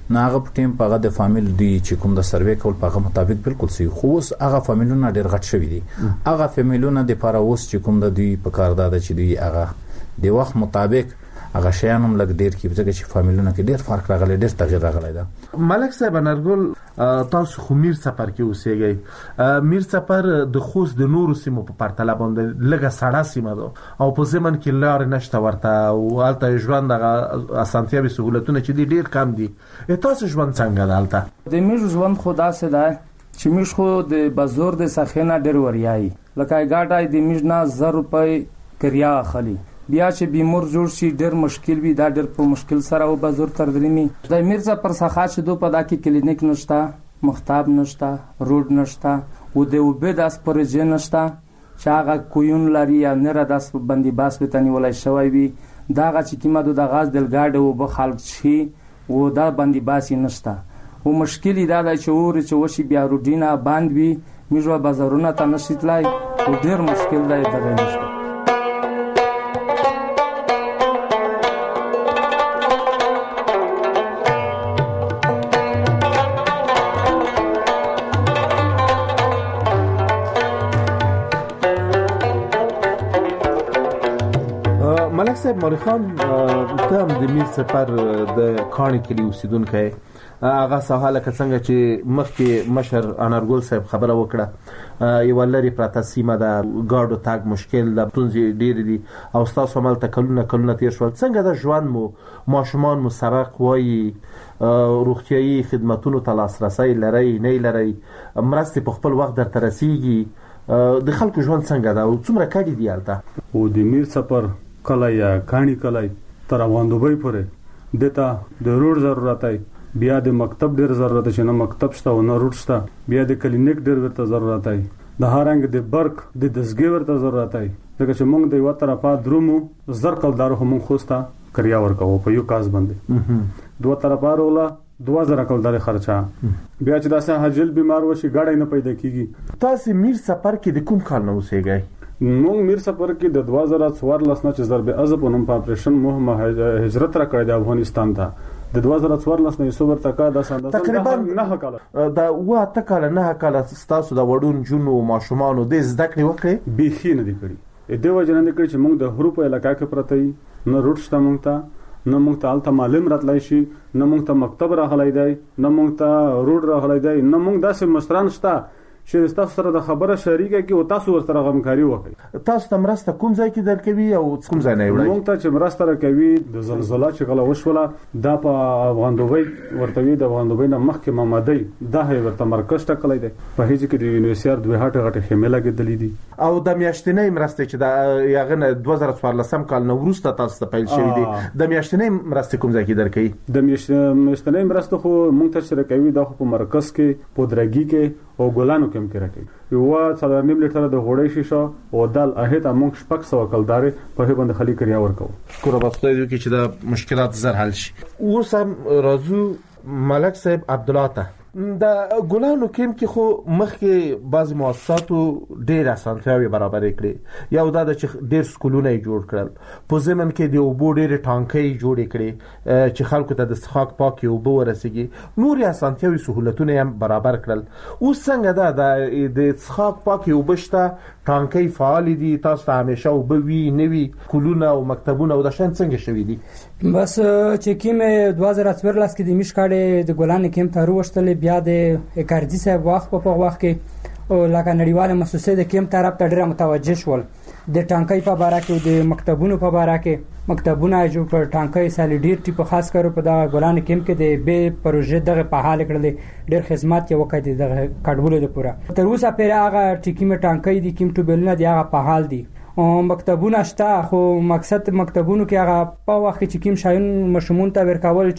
ناغه ټیم په د فامیل دی چې کوم د سروې کول په مطابق بالکل صحیح خو اوس هغه فامیلونه ډېر غټ شوي دي هغه فامیلونه د لپاره اوس چې کوم د دوی په کار ده چې دوی هغه د وخت مطابق هغه شیان هم لګ ډېر کې ځکه چې فامیلونه کې ډېر فرق راغلی ډېر تغیر راغلی ده. ملک صاحب انارګل تاسو خو میر سفر کې اوسېږئ. میر سفر د خوست د نورو سیمو په پرتله باندې لږه سړه سیمه ده او په ضمن کې لارې نشته ورته او هلته ژوند دغه اسانتیاوې سهولتونه چې دي ډېر کم دي. تاسو ژوند څنګه ده هلته؟ د میر ژوند خو داسې ده چې موږ خو د بازار د سخې نه ډېر وریایي لکه ګاټه د موږ نه زر روپۍ کریا اخلي بیا چې بیمور جوړ شي ډېر مشکل وي دا ډېر په مشکل سره او بازار تر درېمي د میرزا پر څخه چې دو په دا کې کلینیک نشته مختاب نشته روډ نشته او د وبد اس پروژه نشته چې هغه کویون لري یا نه را داس بندي باس وتنی ولای شوی وي دا چې کیمه د غاز دل گاډ او به خلک شي او دا بندي باس نشته او مشکل دا دی چې اور چې وشي بیا روډینا باند وي میجو بازارونه ته نشیتلای او ډېر مشکل دی دا نشته. ملک صاحب مولوی خان ته هم د میر سفر د کاڼي کلي اوسیدونکی هغه سهاله که څنګه چې مخکې مشر انارګل صاحب خبره وکړه یوه لرې پرته سیمه ده ګاډو تګ مشکل ده ستونزې ډېرې دي او ستاسو همالته کلونه کلونه تېر شول څنګه ده ژوند مو ماشومان مو سبق وایي روغتیایي خدمتونو ته لاسرسی لرئ نه لرئ مرستې په خپل وخت درته رسیږي د خلکو ژوند څنګه ده او څومره کډې دي هلته؟ او د میر سفر کلی یا کاڼي کلی تر افغان پورې دته د روډ ضرورت دی بیا د مکتب ډېر ضرورت دی چې نه مکتب شته او نه روډ شته بیا د کلینیک ډېر ورته ضرورت دی د هرنګ د برق د دسګې ورته ضرورت دی ځکه چې موږ د یوه طرفه درومو زر کلدارو خو موږ خوسته کریا ورکوو په یو کاس باندې دوه طرفه روله دوه زره کلدارې خرچه بیا چې داسې حاجل بیمار وشي ګاډی نه پیدا کیږي. تاسې میر سفر کې د کوم کال نه اوسېږئ؟ موږ میر سفر کې د دوه زره څوارلس نه چې ضرب عضب په نوم په اپریشن مهم هجرت را کړی د افغانستان ته د دوه زره څوارلس نه یې څو ورته کار د سانداسن تقریبا نه کاله د اوه اته کاله نه کاله ستاسو د وړو نجونو ماشومانو د زده کړې وکړې؟ بیخي نه دي کړي د دې وجه نه دي کړي چې موږ د حروف په علاقه کې پرته یو نه روډ شته موږ ته نه موږ ته هلته معلم راتلی شي نه موږ ته مکتب راغلی دی نه موږ ته روډ راغلی دی نه موږ داسې مشران شته چې تاسو سره د خبره شریکه کې او تاسو ورسره غمکاري وکړي. تاسو ته مرسته کوم ځای کې درکوي او کوم ځای نه وړي؟ موږ ته چې مرسته راکوي د زلزلہ چې غلا وشوله دا په افغان دوبۍ ورته وي د افغان دوبۍ نه مخکې مامدی دا هي ورته مرکز ټاکلی دی په هیڅ کې د یونیورسيټ دوه هټه غټه خیمه لګېدلې دي او د میاشتنۍ مرسته چې د یغه دوه زره څوارلس کال نو وروسته تاسو ته پیل شوی دی د میاشتنۍ مرسته کوم ځای کې درکوي؟ د میاشتنۍ مرسته خو موږ ته شریکوي دا خو په مرکز کې پودرګي کې او ګلانو کې هم کې راکوي یو څلور نیم لیټر د غوړې شیشه او دال اهته موږ شپږ سوه کلدارې په هی باندې خلی کریا ورکو کومه وخت دی چې د مشکلات زر حل شي. اوس هم راځو ملک صاحب عبدالله ته د ګلانو کیم کې خو مخکې بعض مؤسساتو ډېر اسانتیاوې برابرې کړې یو دا چې ډېر سکولونه یې جوړ کړل په ضمن کې د اوبو ډېرې ټانکۍ جوړې کړې چې خلکو ته د څښاک پاکې اوبه ورسیږي نورې اسانتیاوې سهولتونه یې هم برابر کړل. اوس څنګه ده د څښاک پاکې اوبه شته ټانکۍ فعالې دي تاسو ته همیشه اوبه وي نه وي کولونه او مکتبونه او دا شیان څنګه شوي دي؟ بس چې کیمې دوه زره څوارلس کې د میش کاډې د ګلانو کیم ته وروښتلې بیا د اکارجي صاحب وخت په وخت کې او لکه نړیواله مؤسسې د کیم طرف ته ډېره متوجه شول د ټانکۍ په باره کې او د مکتبونو په باره کې مکتبونه جوړ کړ ټانکۍ سالیډیر ټیپ خاص کړو په دا ګلانو کیم کې د به پروژې دغه په حال کړل ډېر خدمات یې وکړي دغه کډبولو د پوره تر اوسه پرې هغه ټیکی می ټانکۍ دي کیم ټوبلونه دی هغه په حال دي مکتبونه شته خو مقصد مکتبونو کې هغه په وخت کې کیم شاین مشمون ته ورکول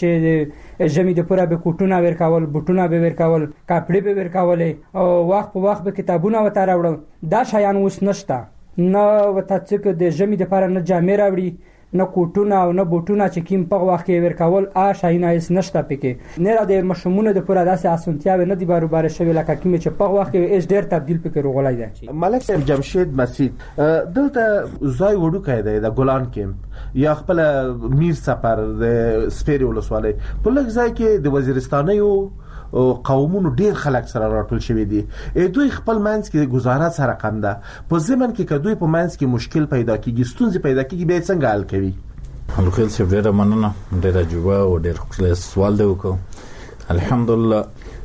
چې جمی د پوره به کوټونه ورکول بوټونه به ورکول کاپړې به ورکول او وخت په وخت به کتابونه وته راوړل دا شایان اوس نشته نه وته چې د جمی د لپاره نه جامې راوړي نه کوټونه او نه بوټونه چې کیم په وخت کې ورکول آ شاینه هیڅ نشته پکې نه د مشمونه د پوره داسې اسانتیاوي نه دی برابر شوی لکه کیم چې په وخت کې اس ډیر تبدیل پکې روغلای دی. ملک صاحب جمشید مسجد دلته زای وډو کېده د ګولان کیمپ یا خپل میر سفر د سپیری ولسوالۍ په لږ ځای کې د وزیرستانیو قومونو ډیر خلک سره راټول شوی دي. دوی خپل منځ کې گزاره سره کم ده په زمن کې کدوې په منځ کې مشکل پیدا کیږي ستونزې پیدا کیږي به څنګه حل کوي؟ الخیل څه ډیره مننه ډیره جواب او ډیر خوشاله سوال دی وکړو. الحمدلله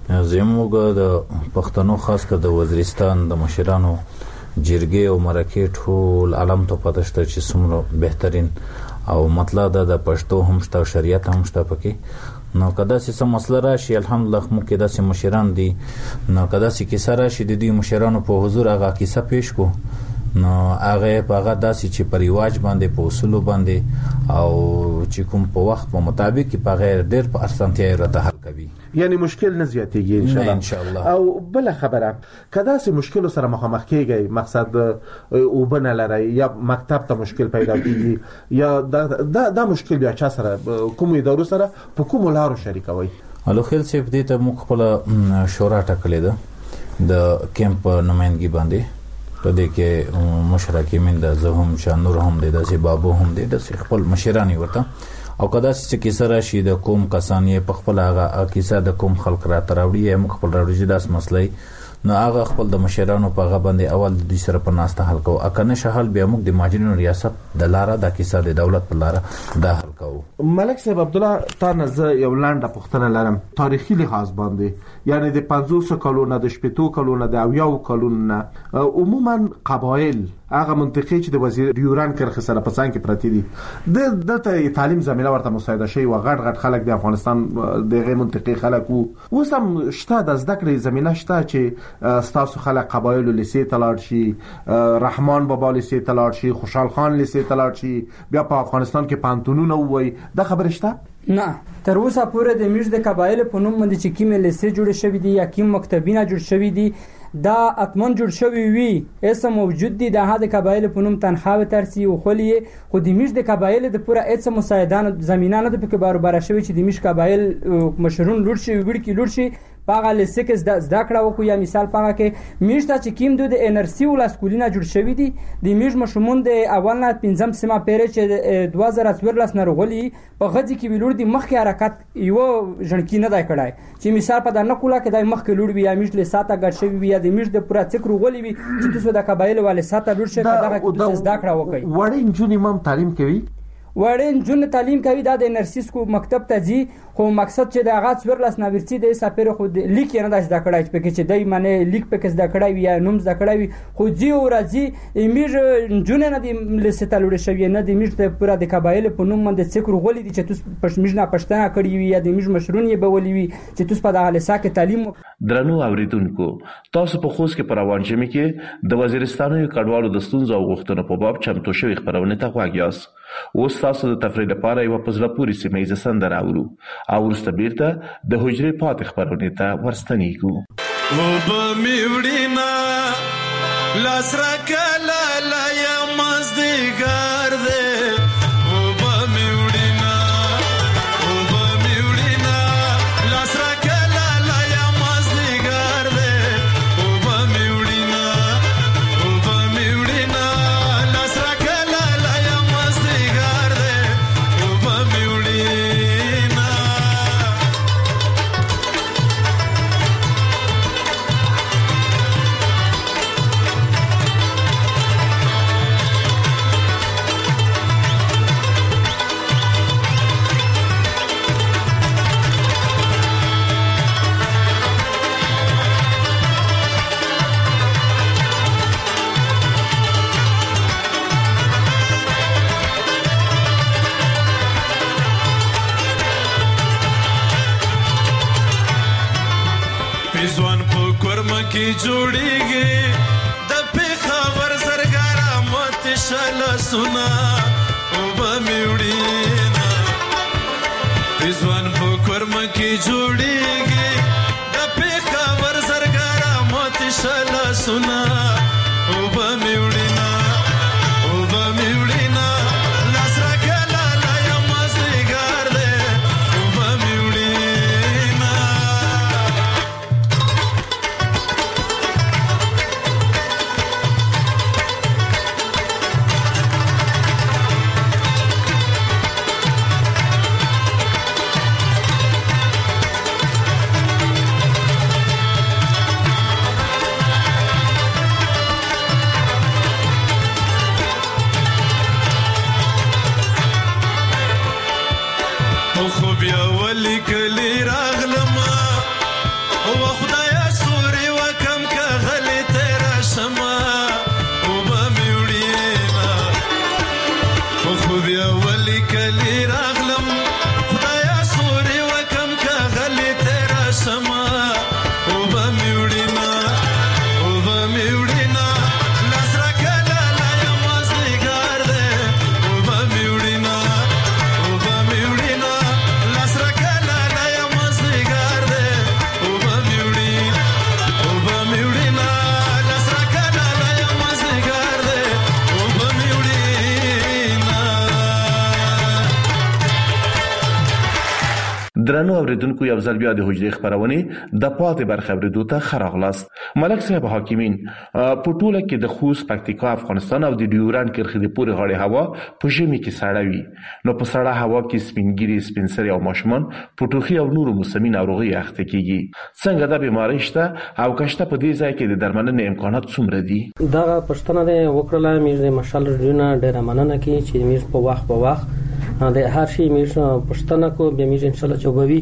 زموږ د پښتنو خاص کر د وزیرستان د مشرانو جرګې او مرکې ټول عالم ته پته شته چې څومره بهترین او مطلب دا د پښتو هم شته شریعت هم شته پکې. نو کدا چې مسله راشي الحمدلله مو کې داسې مشران دي نو کدا چې کیسه راشي د دې مشرانو په حضور هغه کیسه پیش کو نو هغه په هغه داسې چې پر ریواج باندې په اصول باندې او چې کوم په وخت په مطابق په غیر ډیر په اسانتیا راته حل کوي یعنی مشکل نه زیاتېږي ان شاء الله ان شاء الله. او بل خبره کدا چې مشکل سره مخامخ کیږي مقصد او بنه لري یا مکتب ته مشکل پیدا کیږي یا دا دا مشکل بیا چا سره کوم ادارو سره په کوم لارو شریکوي؟ الو خیل سیف دې ته مخ خپل شورا ټکلې ده د کیمپ نمائندګي باندې په دې کې مشرکی من د زهم شانور هم د داسې بابو هم د خپل مشرانی ورته او کدا چې کیسه راشي د کوم کسانې په خپل هغه کیسه د کوم خلق را تراوړي هم خپل راوړي داس مسلې نو هغه خپل د مشرانو په هغه باندې اول د دوی سره په ناسته حل کو اکنه شهل بیا موږ د ماجرینو ریاست د لاره د کیسه د دولت په لاره د حل کو. ملک صاحب عبد الله تا نزه یو لاندې پښتنه لرم تاریخي لحاظ باندې یعنی د پنځوس کلونو د شپږ کلونو د اویاو کلونو عموما قبایل هغه منطقې چې د وزیر ډیوران کرخ سره په څنګ کې پرتی دي د دلته تعلیم زمينه ورته مساعده شي او غټ غټ خلک د افغانستان دغه منطقې خلک وو وسم شته د زده کړې زمينه شته چې ستاسو خلک قبایل لسی تلاړ شي رحمان بابا لسی تلاړ شي خوشحال خان لسی تلاړ شي بیا په افغانستان کې پانتونونه وای د خبره شته؟ نه تر اوسه پورې د میش د قبایل په نوم باندې چې کیمه لسی جوړ شوی دي یا کیم مکتبینه جوړ شوی دي دا اتمن جوړ شوی وي اسه موجود دي د هغه قبایل په نوم تنخواه ترسي او خلی خو د میش د قبایل د پوره اڅه مساعدان زمينانه د پکې برابر شوی چې د میش قبایل مشرون لور شي وګړي کې لور شي پاغه لسکه زده زده کړه وکړو یا مثال پاغه کې میشته چې کیم دوی د انرسي ول اسکولینه جوړ شوی دي د میش مشمون د اول نه پنځم سیمه پیره چې دوه زره څوارلس نه رغولي په غځي کې ویلور دي مخکې حرکت یو ژړکی نه دای کړای چې مثال په دنه کوله کې دای مخکې لور وی یا میش له ساته ګټ شوی وی یا د میش د پوره څک رغولي وی چې تاسو د قبایل والے ساته لور شي دغه کې زده کړه وکړي. وړین جون امام تعلیم کوي وړین جون تعلیم کوي دا د نرسیسکو مکتب ته ځي خو مقصد چې د هغه څورلس ناورسي د سفیر خو لیک نه داس د کړای چې چې دای معنی لیک پکې د کړای یا نوم د کړای خو ځي او راځي امیر جون نه د لستلوړ شوی نه د میش د پوره د قبایل په نوم باندې څکر غولې دي چې تاسو پښمیش نه پښتنه کړی وي یا د میش مشرون یې بولې وي چې تاسو په دغه لسا کې تعلیم. درنو اوریدونکو تاسو په خوست کې پر روان جمع کې د وزیرستانو کډوالو د ستونزو او غوښتنو په باب چمتو شوی خبرونه ته غواګیاس اوس تاسو د تفریح لپاره یو پزله پوری سیمه سندره اورو او ورسته بیرته د حجرې پاتې خبرونه ته ورستنیږو. او به میوډینا لاسرا کلا لا یا مزدګار دې او به میوډینا او به میوډینا لاسرا کلا لا یا مزدګار دې او به میوډینا او به میوډینا لاسرا کلا لا یا مزدګار دې او به میوډینا. ځوان په کورمه کې جوړیږي د پیښور زرګارا مت شل سنا او به میوډینا ځوان په کورمه کې جوړیږي د پیښور زرګارا مت شل سنا او به میوډینا او به میوډینا لاس راکړه او خو بیا ولی کلی راغلما او خدایا سوري وکم کا غلی تیرا شما او به میوړینا او خو بیا ولی کلی راغلم خدایا سوري وکم کا غلی تیرا شما او به میوړینا او به میوړینا لاسرا کلا لا یمزګار دې او به میوړینا او به میوړینا لاسرا کلا لا یمزګار دې او به میوړی او به میوړینا لاسرا کلا لا یمزګار دې او به میوړینا. درنو اوریدونکو یو ځل بیا د حجرې خبرونه د پاتې برخه اوریدو ته خراغلاست. ملک صاحب حاکمین په ټوله کې د خوست، پکتیکا، افغانستان او د ډیورند کرښې د پورې غاړې هوا په ژمي کې سړه وي، نو په سړه هوا کې سپینګری، سپینسري او ماشومان په ټوخي او نورو موسمي ناروغي اخته کیږي. څنګه دا بیماری شته او کشته په دې ځای کې د درملنې امکانات څومره دي؟ دا پښتنه د وکړه مې د مشال رډیونه ډېر مننه کوي چې مې په وخت په وخت د هر شي مې پښتنه کو به مې ان شاء الله چوبوي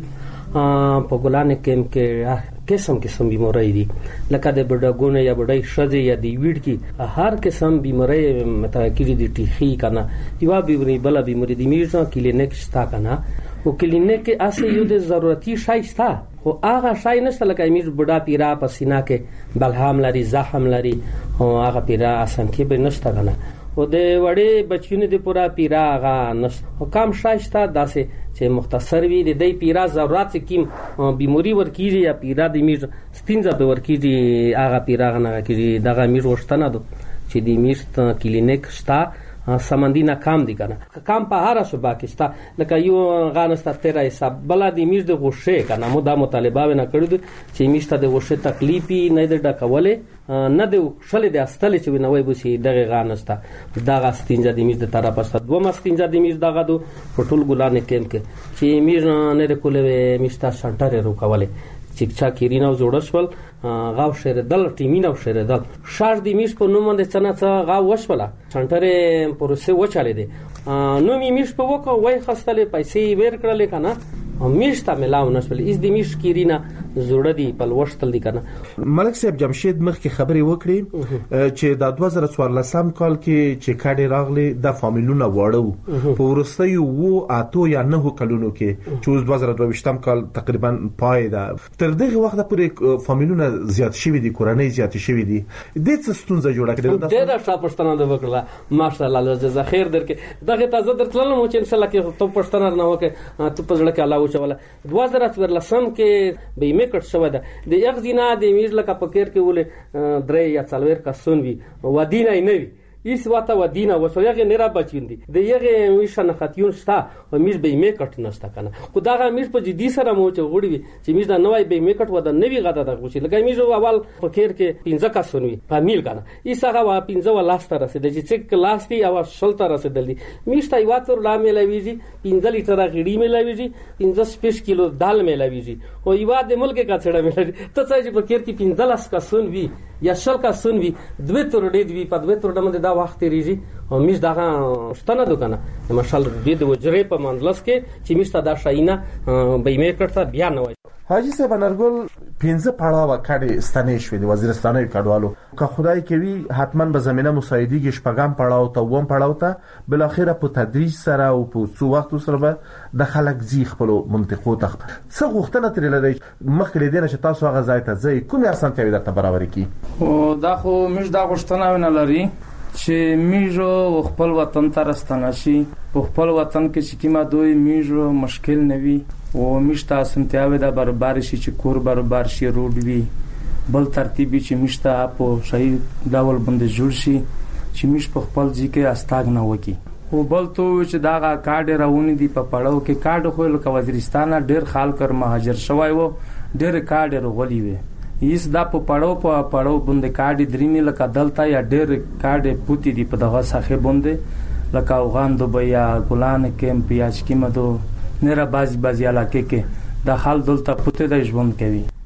په ګلان کې کې قسم قسم بیماری دي لکه د بډاګونه یا بډای شذ یا دی ویډ کې هر قسم بیماری متأکد دي ټیخي کنه یو بیماری بل بیماری دي میږي کلینیک شتا کنه او کلینیک اسه یو د ضرورتي شای شتا خو هغه شای نشته لکه میږي بډا پیرا پسینا کې بلهام لري زخم لري او هغه پیرا اسان کې به نشته کنه او د وړې بچیونه د پورا پیرا هغه نشته او کم شای شتا داسې چې مختصر وي د دې پیرا ضرورت کیم بیماری ورکیږي یا پیرا د میږي ستینځه به ورکیږي هغه پیرا نه کیږي دغه میږي وشتنه دو چې د میږي کلینیک شتا سمندی نه کام دي کنه کام په هر صوبه کې شته لکه یو غانسته تیرا حساب بل د میږي د غوشه کنه مو د مطالبه نه کړو چې میږي د غوشه تکلیفي نه د ډکوله نه د شلې د استل چې نوې بوسي دغه غانسته دغه ستینځه د میږي د طرفه ست دوه مستینځه د میږي دغه دو پټول ګلانه کېم کې چې میږي نه رکولې میشتا شانټره روکواله چکچا کیرینا جوړشول غاو شهر دل ټیمینا شهر دل شار دی میش په نوم د څنګه غاو وشوله شانټره پروسه وچاله دي نو می میش په وکه وای خستلې پیسې ور کړلې کنه میشتا ملاو نشول از د میش کیرینا زوړه دی په لوشتل دي کنه. ملک صاحب جمشید مخکې خبرې وکړي چې د دوه زره څوارلسم کال کې چې کاډي راغلي د فامیلونه وړو په ورستي وو اته یا نه کلونو کې چې اوس دوه زره دوهشتم کال تقریبا پای ده تر دغه وخت پورې فامیلونه زیات شوي دي کورنۍ زیات شوي دي د څه ستونزه جوړه کړې ده د شاپښتنه د وکړه ماشاءالله جزا خیر درکې دغه تازه درتلل مو چې ان شاء الله کې ته پښتنه نه وکړه ته په ځړه کې الله وچوله دوه زره څوارلسم کې به میکټ شو ده د یو ځینا د میژ لکه پکیر کې ولې درې یا څلور کسون وي ودینه نه وي ایس واته ودینه وسویغه نه را بچیندي د یغه میشن خاتیون شتا او میژ به میکټ نشتا کنه خو داغه میژ په جدي سره مو چې غوړي وي چې میژ دا نوای به میکټ و د نوی غدا د غوشي لکه میژ اول پکیر کې پنځه کسون وي فامیل کنه ایس هغه وا پنځه ولاست رسید چې څک لاستی او شلته رسیدلی میژ تا یو تر لا ملويږي پنځه لیټر غړي ملويږي پنځه سپیش کیلو دال ملويږي او یو د ملک کا څړه ملوي ته چې پکیر کې پنځه لاس کسون وي یا شل کسون وي دوه تر ډېد وي په دوه تر دمه دا وخت ریږي او میش دغه شتنه دوکنه ماشال دې د وجرې په منځلس کې چې میشته دا شاینه به می کړته بیا نه وای حاجی صاحب نرګل پنځه پړاو کړي ستنې شوې د وزیرستاني کډوالو که خدای کوي حتما به زمينه مساعدېږي شپږم پړاو ته ووم پړاو ته بل اخره په تدریج سره او په څو وخت سره به د خلک زی خپل منطقو ته څه غوښتنه ترې لري مخکې دې نه چې تاسو هغه ځای ته ځئ کومه اسانتیاوي درته برابر کی او دا خو مش دا غوښتنه نه لري چې میژو خپل وطن ته راستنه شي په خپل وطن کې چې کیما دوی میژو مشکل نه وي او میشته اسانتیاوي دا برابر شي چې کور برابر شي روډ وي بل ترتیبي چې میشته په صحیح ډول باندې جوړ شي چې میش په خپل ځکه استاګ نه وکی او بل تو چې دا کارډ راونی دی په پړاو کې کارډ خو لکه وزیرستان ډېر خال کر مهاجر شوی وو ډېر کارډ غولي وي ایس دا په پړاو په پړاو باندې کارډ درېمې لکه دلته یا ډېر کارډ پوتی دی په دغه ساخه باندې لکه اوغان دوبه یا ګلان کېمپ یا چکیمه دو نره بازي بازي علاقه کې د حال دلته پته د ژوند کوي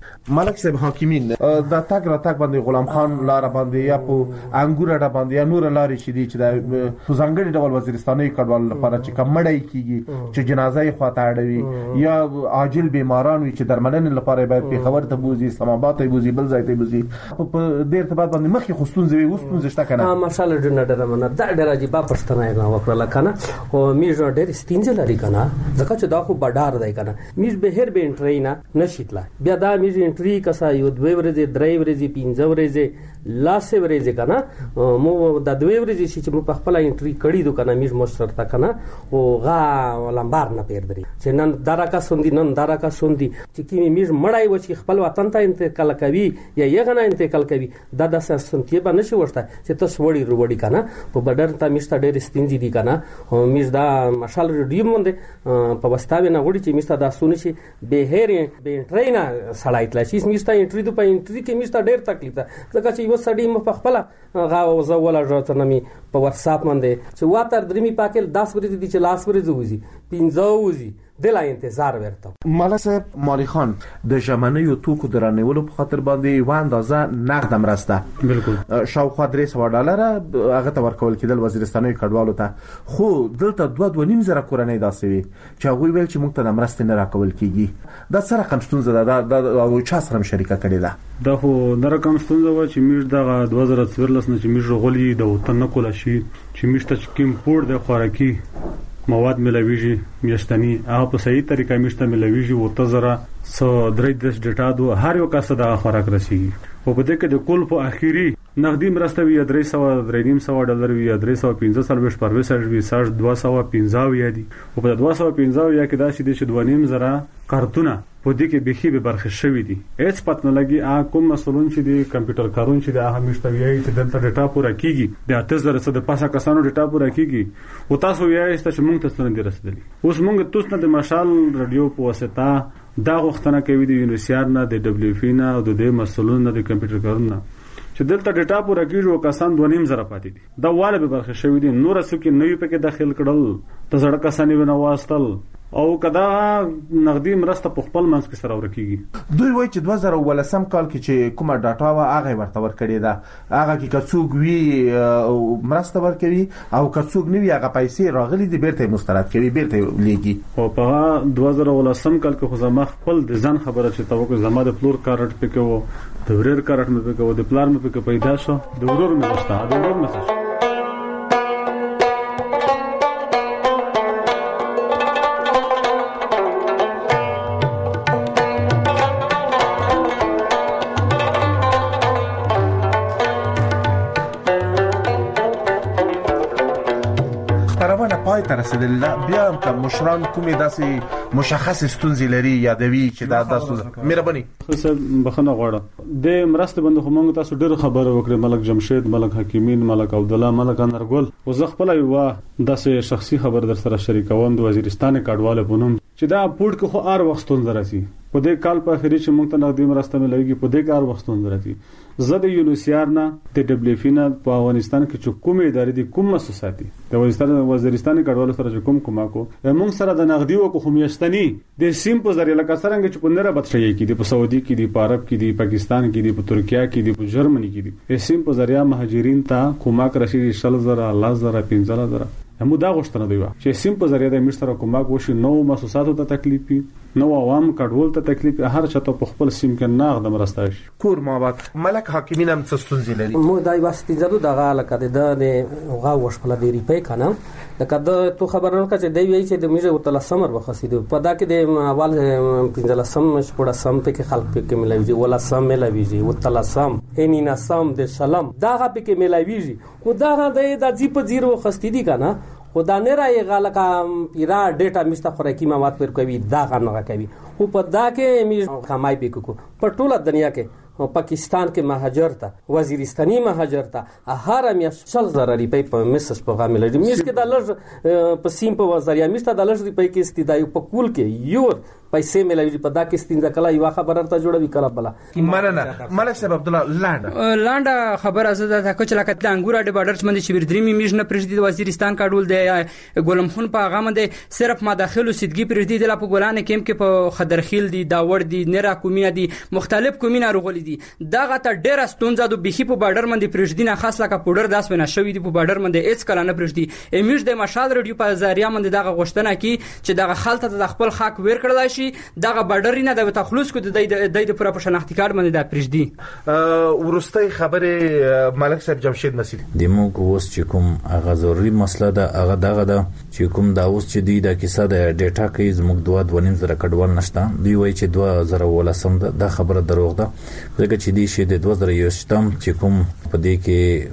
ملک صاحب حاکمین د تاک را تاک باندې غلام خان لار باندې یا په انګور را باندې یا نور لارې شې دي چې د ځانګړي ډول وزیرستاني کډوال لپاره چې کمړای کیږي چې جنازه یې خواته اړوي یا عاجل بیماران وي چې درملنې لپاره باید په خبر ته بوزي اسلام آباد ته بوزي بل ځای ته بوزي په ډیر ارتباط باندې مخې خستون زوي وستون زشته کنه ماشاءالله ډیر ډیر مننه دا ډیر عجیب پښتنه نه وکړه کنه او میږ ډیر ستینځ لري کنه ځکه چې دا خو بډار دی کنه میږ به هر به انټری نه نشیتلا بیا دا میږ انټری کسا یو دوی ورځې درې ورځې پنځه ورځې لاسه ورځې کنه مو د دوی ورځې چې مو په خپل انټری کړی دو کنه میږ مشر تا کنه او غا لمبار نه پیر دري چې نن دارا کا سوندي نن دارا کا سوندي چې کی میږ مړای و چې خپل وطن ته انتقال کوي یا یې غنه انتقال کوي دا د سنتي به نشي ورته چې تاسو وړي وروړي کنه په بدر ته میشته ډېر ستینځي دي کنه او میش دا مشال ریډیم باندې په واستاوي نه وړي چې میشته دا سونه شي به هر به ټرینا سړایتلا چې میشته انټری دو په انټری کې میشته ډېر تکلیف ده ځکه چې یو سړی مخ خپل غا وزولا ژوته نمي په واتساپ باندې چې واتر درمي پاکل دس ورځې دي چې لاس ورځې وځي پنځه وځي دل انتظار ورته مالا صاحب مالی خان د ژمنیو توکو درنیولو په خاطر باندې و اندازه نقد مرسته بالکل شاوخوا درې سوه ډالر هغه ته ورکول کېدل وزیرستاني کډوالو ته خو دلته دوه دوه نیم زره کورنۍ داسې وي چې هغوی ویل چې موږ ته د مرستې نه راکول کېږي دا څه رقم ستونزه ده او چا سره هم شریکه کړې ده دا خو د رقم ستونزه وه چې موږ دغه دوه زره څوارلس نه چې موږ غولي د وطن نه کوله شي چې موږ ته چې کوم پوړ د خوراکي مواد ملويږي میاشتنی هغه په صحیح طریقه میشته ملويږي او تزره سو درې د ډیټا دو هر یو کس د خوراک رسیږي او په دې کې د کول په اخیری نقدي مرسته وی درې سو درې نیم سو ډالر وی درې سو پنځه سرویس پرویس وی ساج دوه سو پنځه وی دي او په دوه سو پنځه یا کې دا چې د دوه نیم زره کارتونه په دې کې بخي به برخه شوې دي هیڅ پته نه لګي ا کوم مسولون چې دی کمپیوټر کارون چې د هغه مشتوي چې دلته ډیټا پورا کیږي د اتل زره څخه د پاسه کسانو ډیټا پورا کیږي او تاسو یې است چې موږ تاسو نه درسدلی اوس موږ تاسو نه د مشال رادیو په واسطه دا غوښتنه کوي د یونیسیار نه د دبليو اف نه او د مسولون نه د کمپیوټر کارون نه چې دلته ډیټا پورا کیږي او کسان دوه نیم زره پاتې دي دا واله به برخه شوې دي نور څه کې نوې پکې داخل کړل ته زړه کسانې ونه واستل او کدا نقدي مرسته په خپل منځ کې سره ورکیږي دوی وایي چې دوه زره ولسم کال کې چې کومه ډاټا وا هغه ورته ورکړې ده هغه کې کڅوګ وی مرسته ورکوي او کڅوګ نوی هغه پیسې راغلي دي بیرته مسترد کوي بیرته لېږي او په دوه زره ولسم کال کې خو زما خپل د ځان خبره چې توګه زما د پلور کارت پکې وو د وریر کارت مې پکې وو د پلان مې پکې پیدا شو د ورور مې وستا د ورور مې تر رسیدل بیا هم کوم مشران کومې داسې مشخص ستونزې لري یادوي چې دا تاسو مهرباني خو بخنه غواړم د مرسته بند خو موږ تاسو ډېر خبره وکړه ملک جمشید ملک حکیمین ملک عبد الله ملک انرګل او زه خپل یو داسې شخصي خبر در سره شریکوم د وزیرستان کډواله بونم چې دا پورت کو هر وختون دراسي په دې کال په اخري چې موږ ته نقدي مرسته ملويږي په دې کار وختون دراسي زه د یونیسیار نه د دبليو اف نه په افغانستان کې چې کومې ادارې دي کوم مؤسساتي د افغانستان وزیرستان کډوالو سره کوم کوماکو موږ سره د نقدي او خو میاشتنی د سیم په ذریعہ لکه څنګه چې په نره بدشي کې دي په سعودي کې دي په عرب کې دي پاکستان کې دي په ترکیه کې دي په جرمني کې دي د سیم په ذریعہ مهاجرین ته کوماک رسیدي شل زره الله زره پنځه زره همو دا غوښتنه دی چې سیم په ذریعہ د مشترک کوماک وشي نو مؤسساتو ته تکلیفي نو عوام کډوال ته تکلیف هر چاته په خپل سیم کې ناغ د مرسته شي کور مابات ملک حاکمین هم څه لري مو دای واسطه زړه دغه لکه د غا وشپله دی ریپې کنه لکه د تو خبرونه چې دی وی چې د میږه وتل سمر وخصیدو په دا کې د اول پنځله سم شپړه سم په کې خلک په کې ملوي ولا سم ملوي وتل سم انینا سم د سلام داغه په کې ملوي خو داغه د ځی په زیرو خستی دي کنه خدا نه راي غلکه پیرا ډیټا مشته خوراکي مواد پر کوي دا غنغه کوي خو په دا کې می کمای پکو په ټوله دنیا کې پاکستان کې مهاجر ته وزیرستاني مهاجر ته هر میاش شل زره ریپې په میسج په غامل دي میس کې د لږ په سیم په ذریعہ میسته د لږ ریپې کې استدای په کول کې یو پیسې ملوي په دا کې ستینځه کله یو خبره ته جوړوي کله بلا مننه ملک صاحب عبد الله لانډه لانډه خبره زده تا کچ لکه د انګور اډ بارډر باندې چې بردري میژ نه پرېږدي د وزیرستان کډول دی ګولم خون په هغه باندې صرف مداخلو سیدګي پرېږدي د په ګولان کېم کې په خدرخیل دی داوړ دی نرا کومینه دی مختلف کومینه رغولې دي دغه ته ډېر ستونزه د بخي په بارډر باندې پرېږدي نه خاص لکه پودر داس ونه شوی دی په بارډر باندې هیڅ کله نه پرېږدي امیش د مشال رادیو په ذریعہ باندې دغه غوښتنه کی چې دغه خلته د خپل حق ور کړل شي دغه بارډر نه د تخلص کو د د پوره په شناختی کارت باندې د پرېږدي ورستۍ خبره ملک صاحب جمشید مسیح د موږ اوس چې کوم هغه ضروري مسله ده هغه دغه ده چې کوم دا اوس چې دی د کیسه د ډیټا کې زموږ دوه دوه نیم زره کډوال نشته دوی وایي چې دوه زره ولسم ده دا خبره دروغ ده ځکه چې دی شي د دوه زره یوشتم چې کوم په دې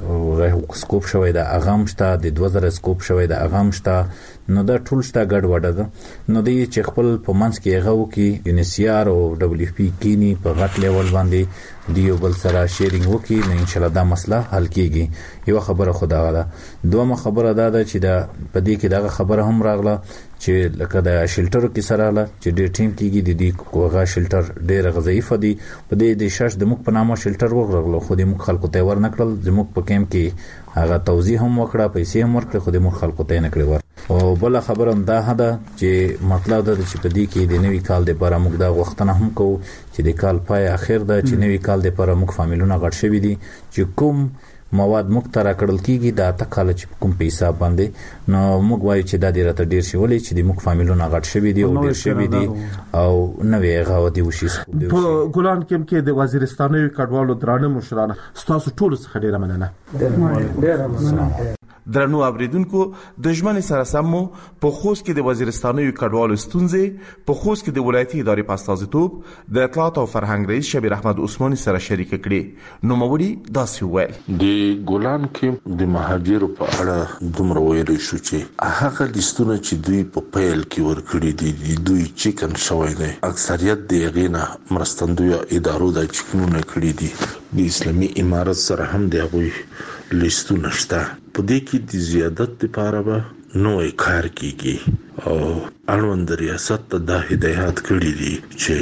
کې سکوپ شوی ده اغام شته د دوه زره سکوپ شوی ده اغام شته نو دا ټول شته ګډ وډه ده نو دی چې خپل په منځ کې هغه وکي یونیسیار او دبليو اف پی کینی په غټ لیول باندې دیو بل سره شیرینګ وکي نو ان شاء الله دا مسله حل کیږي یو خبره خدا ده دومره خبره ده چې دا په دې کې دا خبره هم راغله چې لکه د شلټر کې سره له چې ډېر ټیم کېږي د دې کوغه شلټر ډېر ضعیف دي په دې د شش د مخ په نامه شلټر وغړغلو خو د مخ خلکو ته ور نکړل زموږ په کیم کې هغه توضیح هم وکړه پیسې هم ورکړه خو د مخ خلکو ته نه کړی ور او بل خبره هم دا ده چې مطلب دا چې په دې کې د نوي کال د لپاره موږ دا غوښتنه هم کوو چې د کال پای اخر ده چې نوي کال د لپاره موږ فامیلونه غټ شوي دي چې کوم مواد مخترع کړل کیږي دا تکاله چې کوم په حساب باندې نو موږ وایو چې دا ډیره ته ډیر شي ولې چې د موږ فامیلونه غټ شوي دي او ډیر شوي دي او نوې غاوتی وشي په ګولان کې کې د وزیرستاني کډوالو درانه مشرانه ستاسو ټول څخه ډیره مننه ډیره مننه درنو اوریدونکو د ژمنې سره سم په خوست کې د وزیرستاني کډوالو ستونزې په خوست کې د ولایتي ادارې په استازیتوب د اطلاعات او فرهنګ رئیس شبیر احمد عثماني سره شریک کړي نو موري داسې ویل د ګولان کې د مهاجرو په اړه دومره ویل شو چې هغه لیستونه چې دوی په پیل کې ورکړي دي دوی چیکن شوی دی اکثریت د غینا مرستندوی ادارو د چیکنونه کړي دي د اسلامي امارت سره هم دی غوي لیستونه شته په دې کې د زیادت لپاره به نوې کار کیږي او اړوند ریاست ته د هدایت کړي دي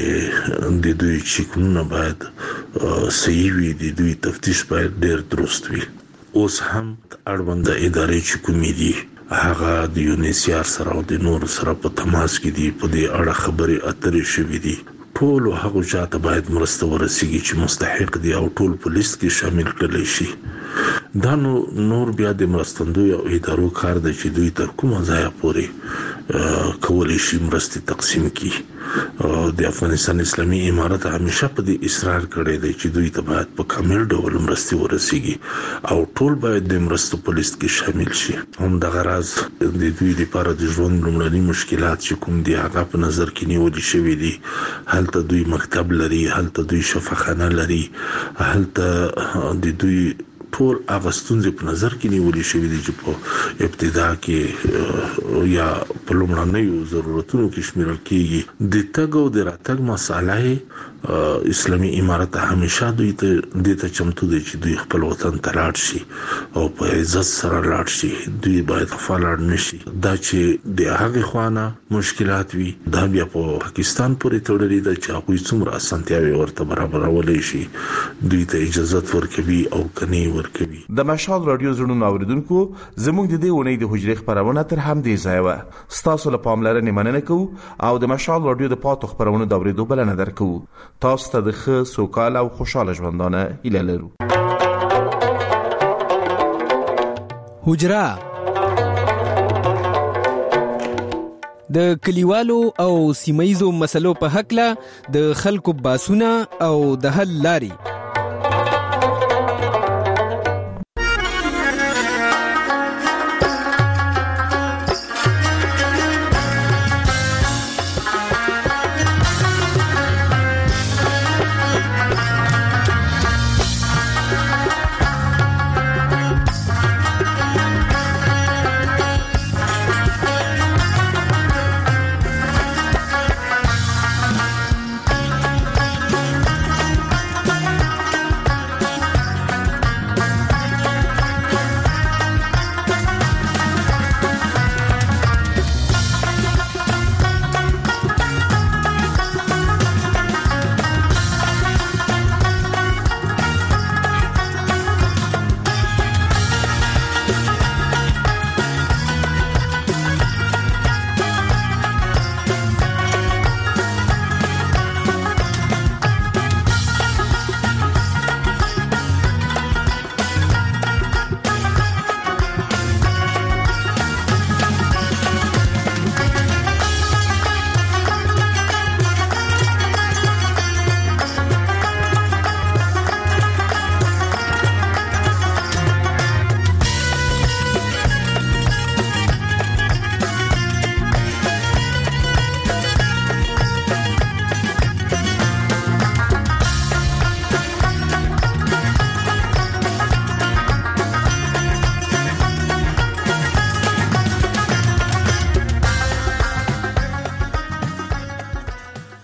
چې د دوی چیکنونه باید صحیح وي د دوی تفتیش باید ډېر درست وي اوس هم اړوند ادارې چې کومې دي هغه د یونیسیار سره او د نور سره په تماس کې دي په دې اړه خبرې اترې شوې دي ټول هغه چاته باید مرسته ورسیږي چې مستحق دي او ټول پولیس کې شامل کړي شي دا نو نور بیا د مرستندوی او ادارو کار دی چې دوی تر کومه ځای پورې کولی شي مرستې تقسیم کړي د افغانستان اسلامي امارت همیشه په دې اصرار کړی دی چې دوی ته باید په کامل ډول مرستې ورسیږي او ټول باید د مرستو پولیس کې شامل شي هم د غرض د دوی لپاره د ژوند لومړني مشکلات چې کوم دي هغه په نظر کې نیول شوی دي هلته دوی مکتب لري هلته دوی شفاخانه لري هلته د دوی ټول هغه ستونزې په نظر کې نیولې شوې دي چې په ابتدا کې یا په لومړنیو ضرورتونو کې شمیرل کېږي د تګ او د راتګ مسالې اسلامي امارت همیشه دوی ته د ته چمتو دي چې دوی خپل وطن ته لاړ شي او په عزت سره لاړ شي دوی باید خپل نشي دا چې د هغه خوانه مشکلات وي دا بیا په پاکستان پورې تړلې ده چې هغه څومره اسانتیاوي ورته برابرولې شي دوی ته اجازه ورکوي او کني ورکوي د مشال رادیو زړونو اوریدونکو زموږ د دې ونې د حجرې خبرونه تر هم دی ځای و ستاسو له پاملرنې مننه کوو او د مشال رادیو د پاتو خبرونه د اوریدو بلنه درکو تاسو ته د ښه سوکاله او خوشاله ژوندانه هیله لرو حجره د کلیوالو او سیمایزو مسلو په حق له د خلکو باسونه او د حل لاري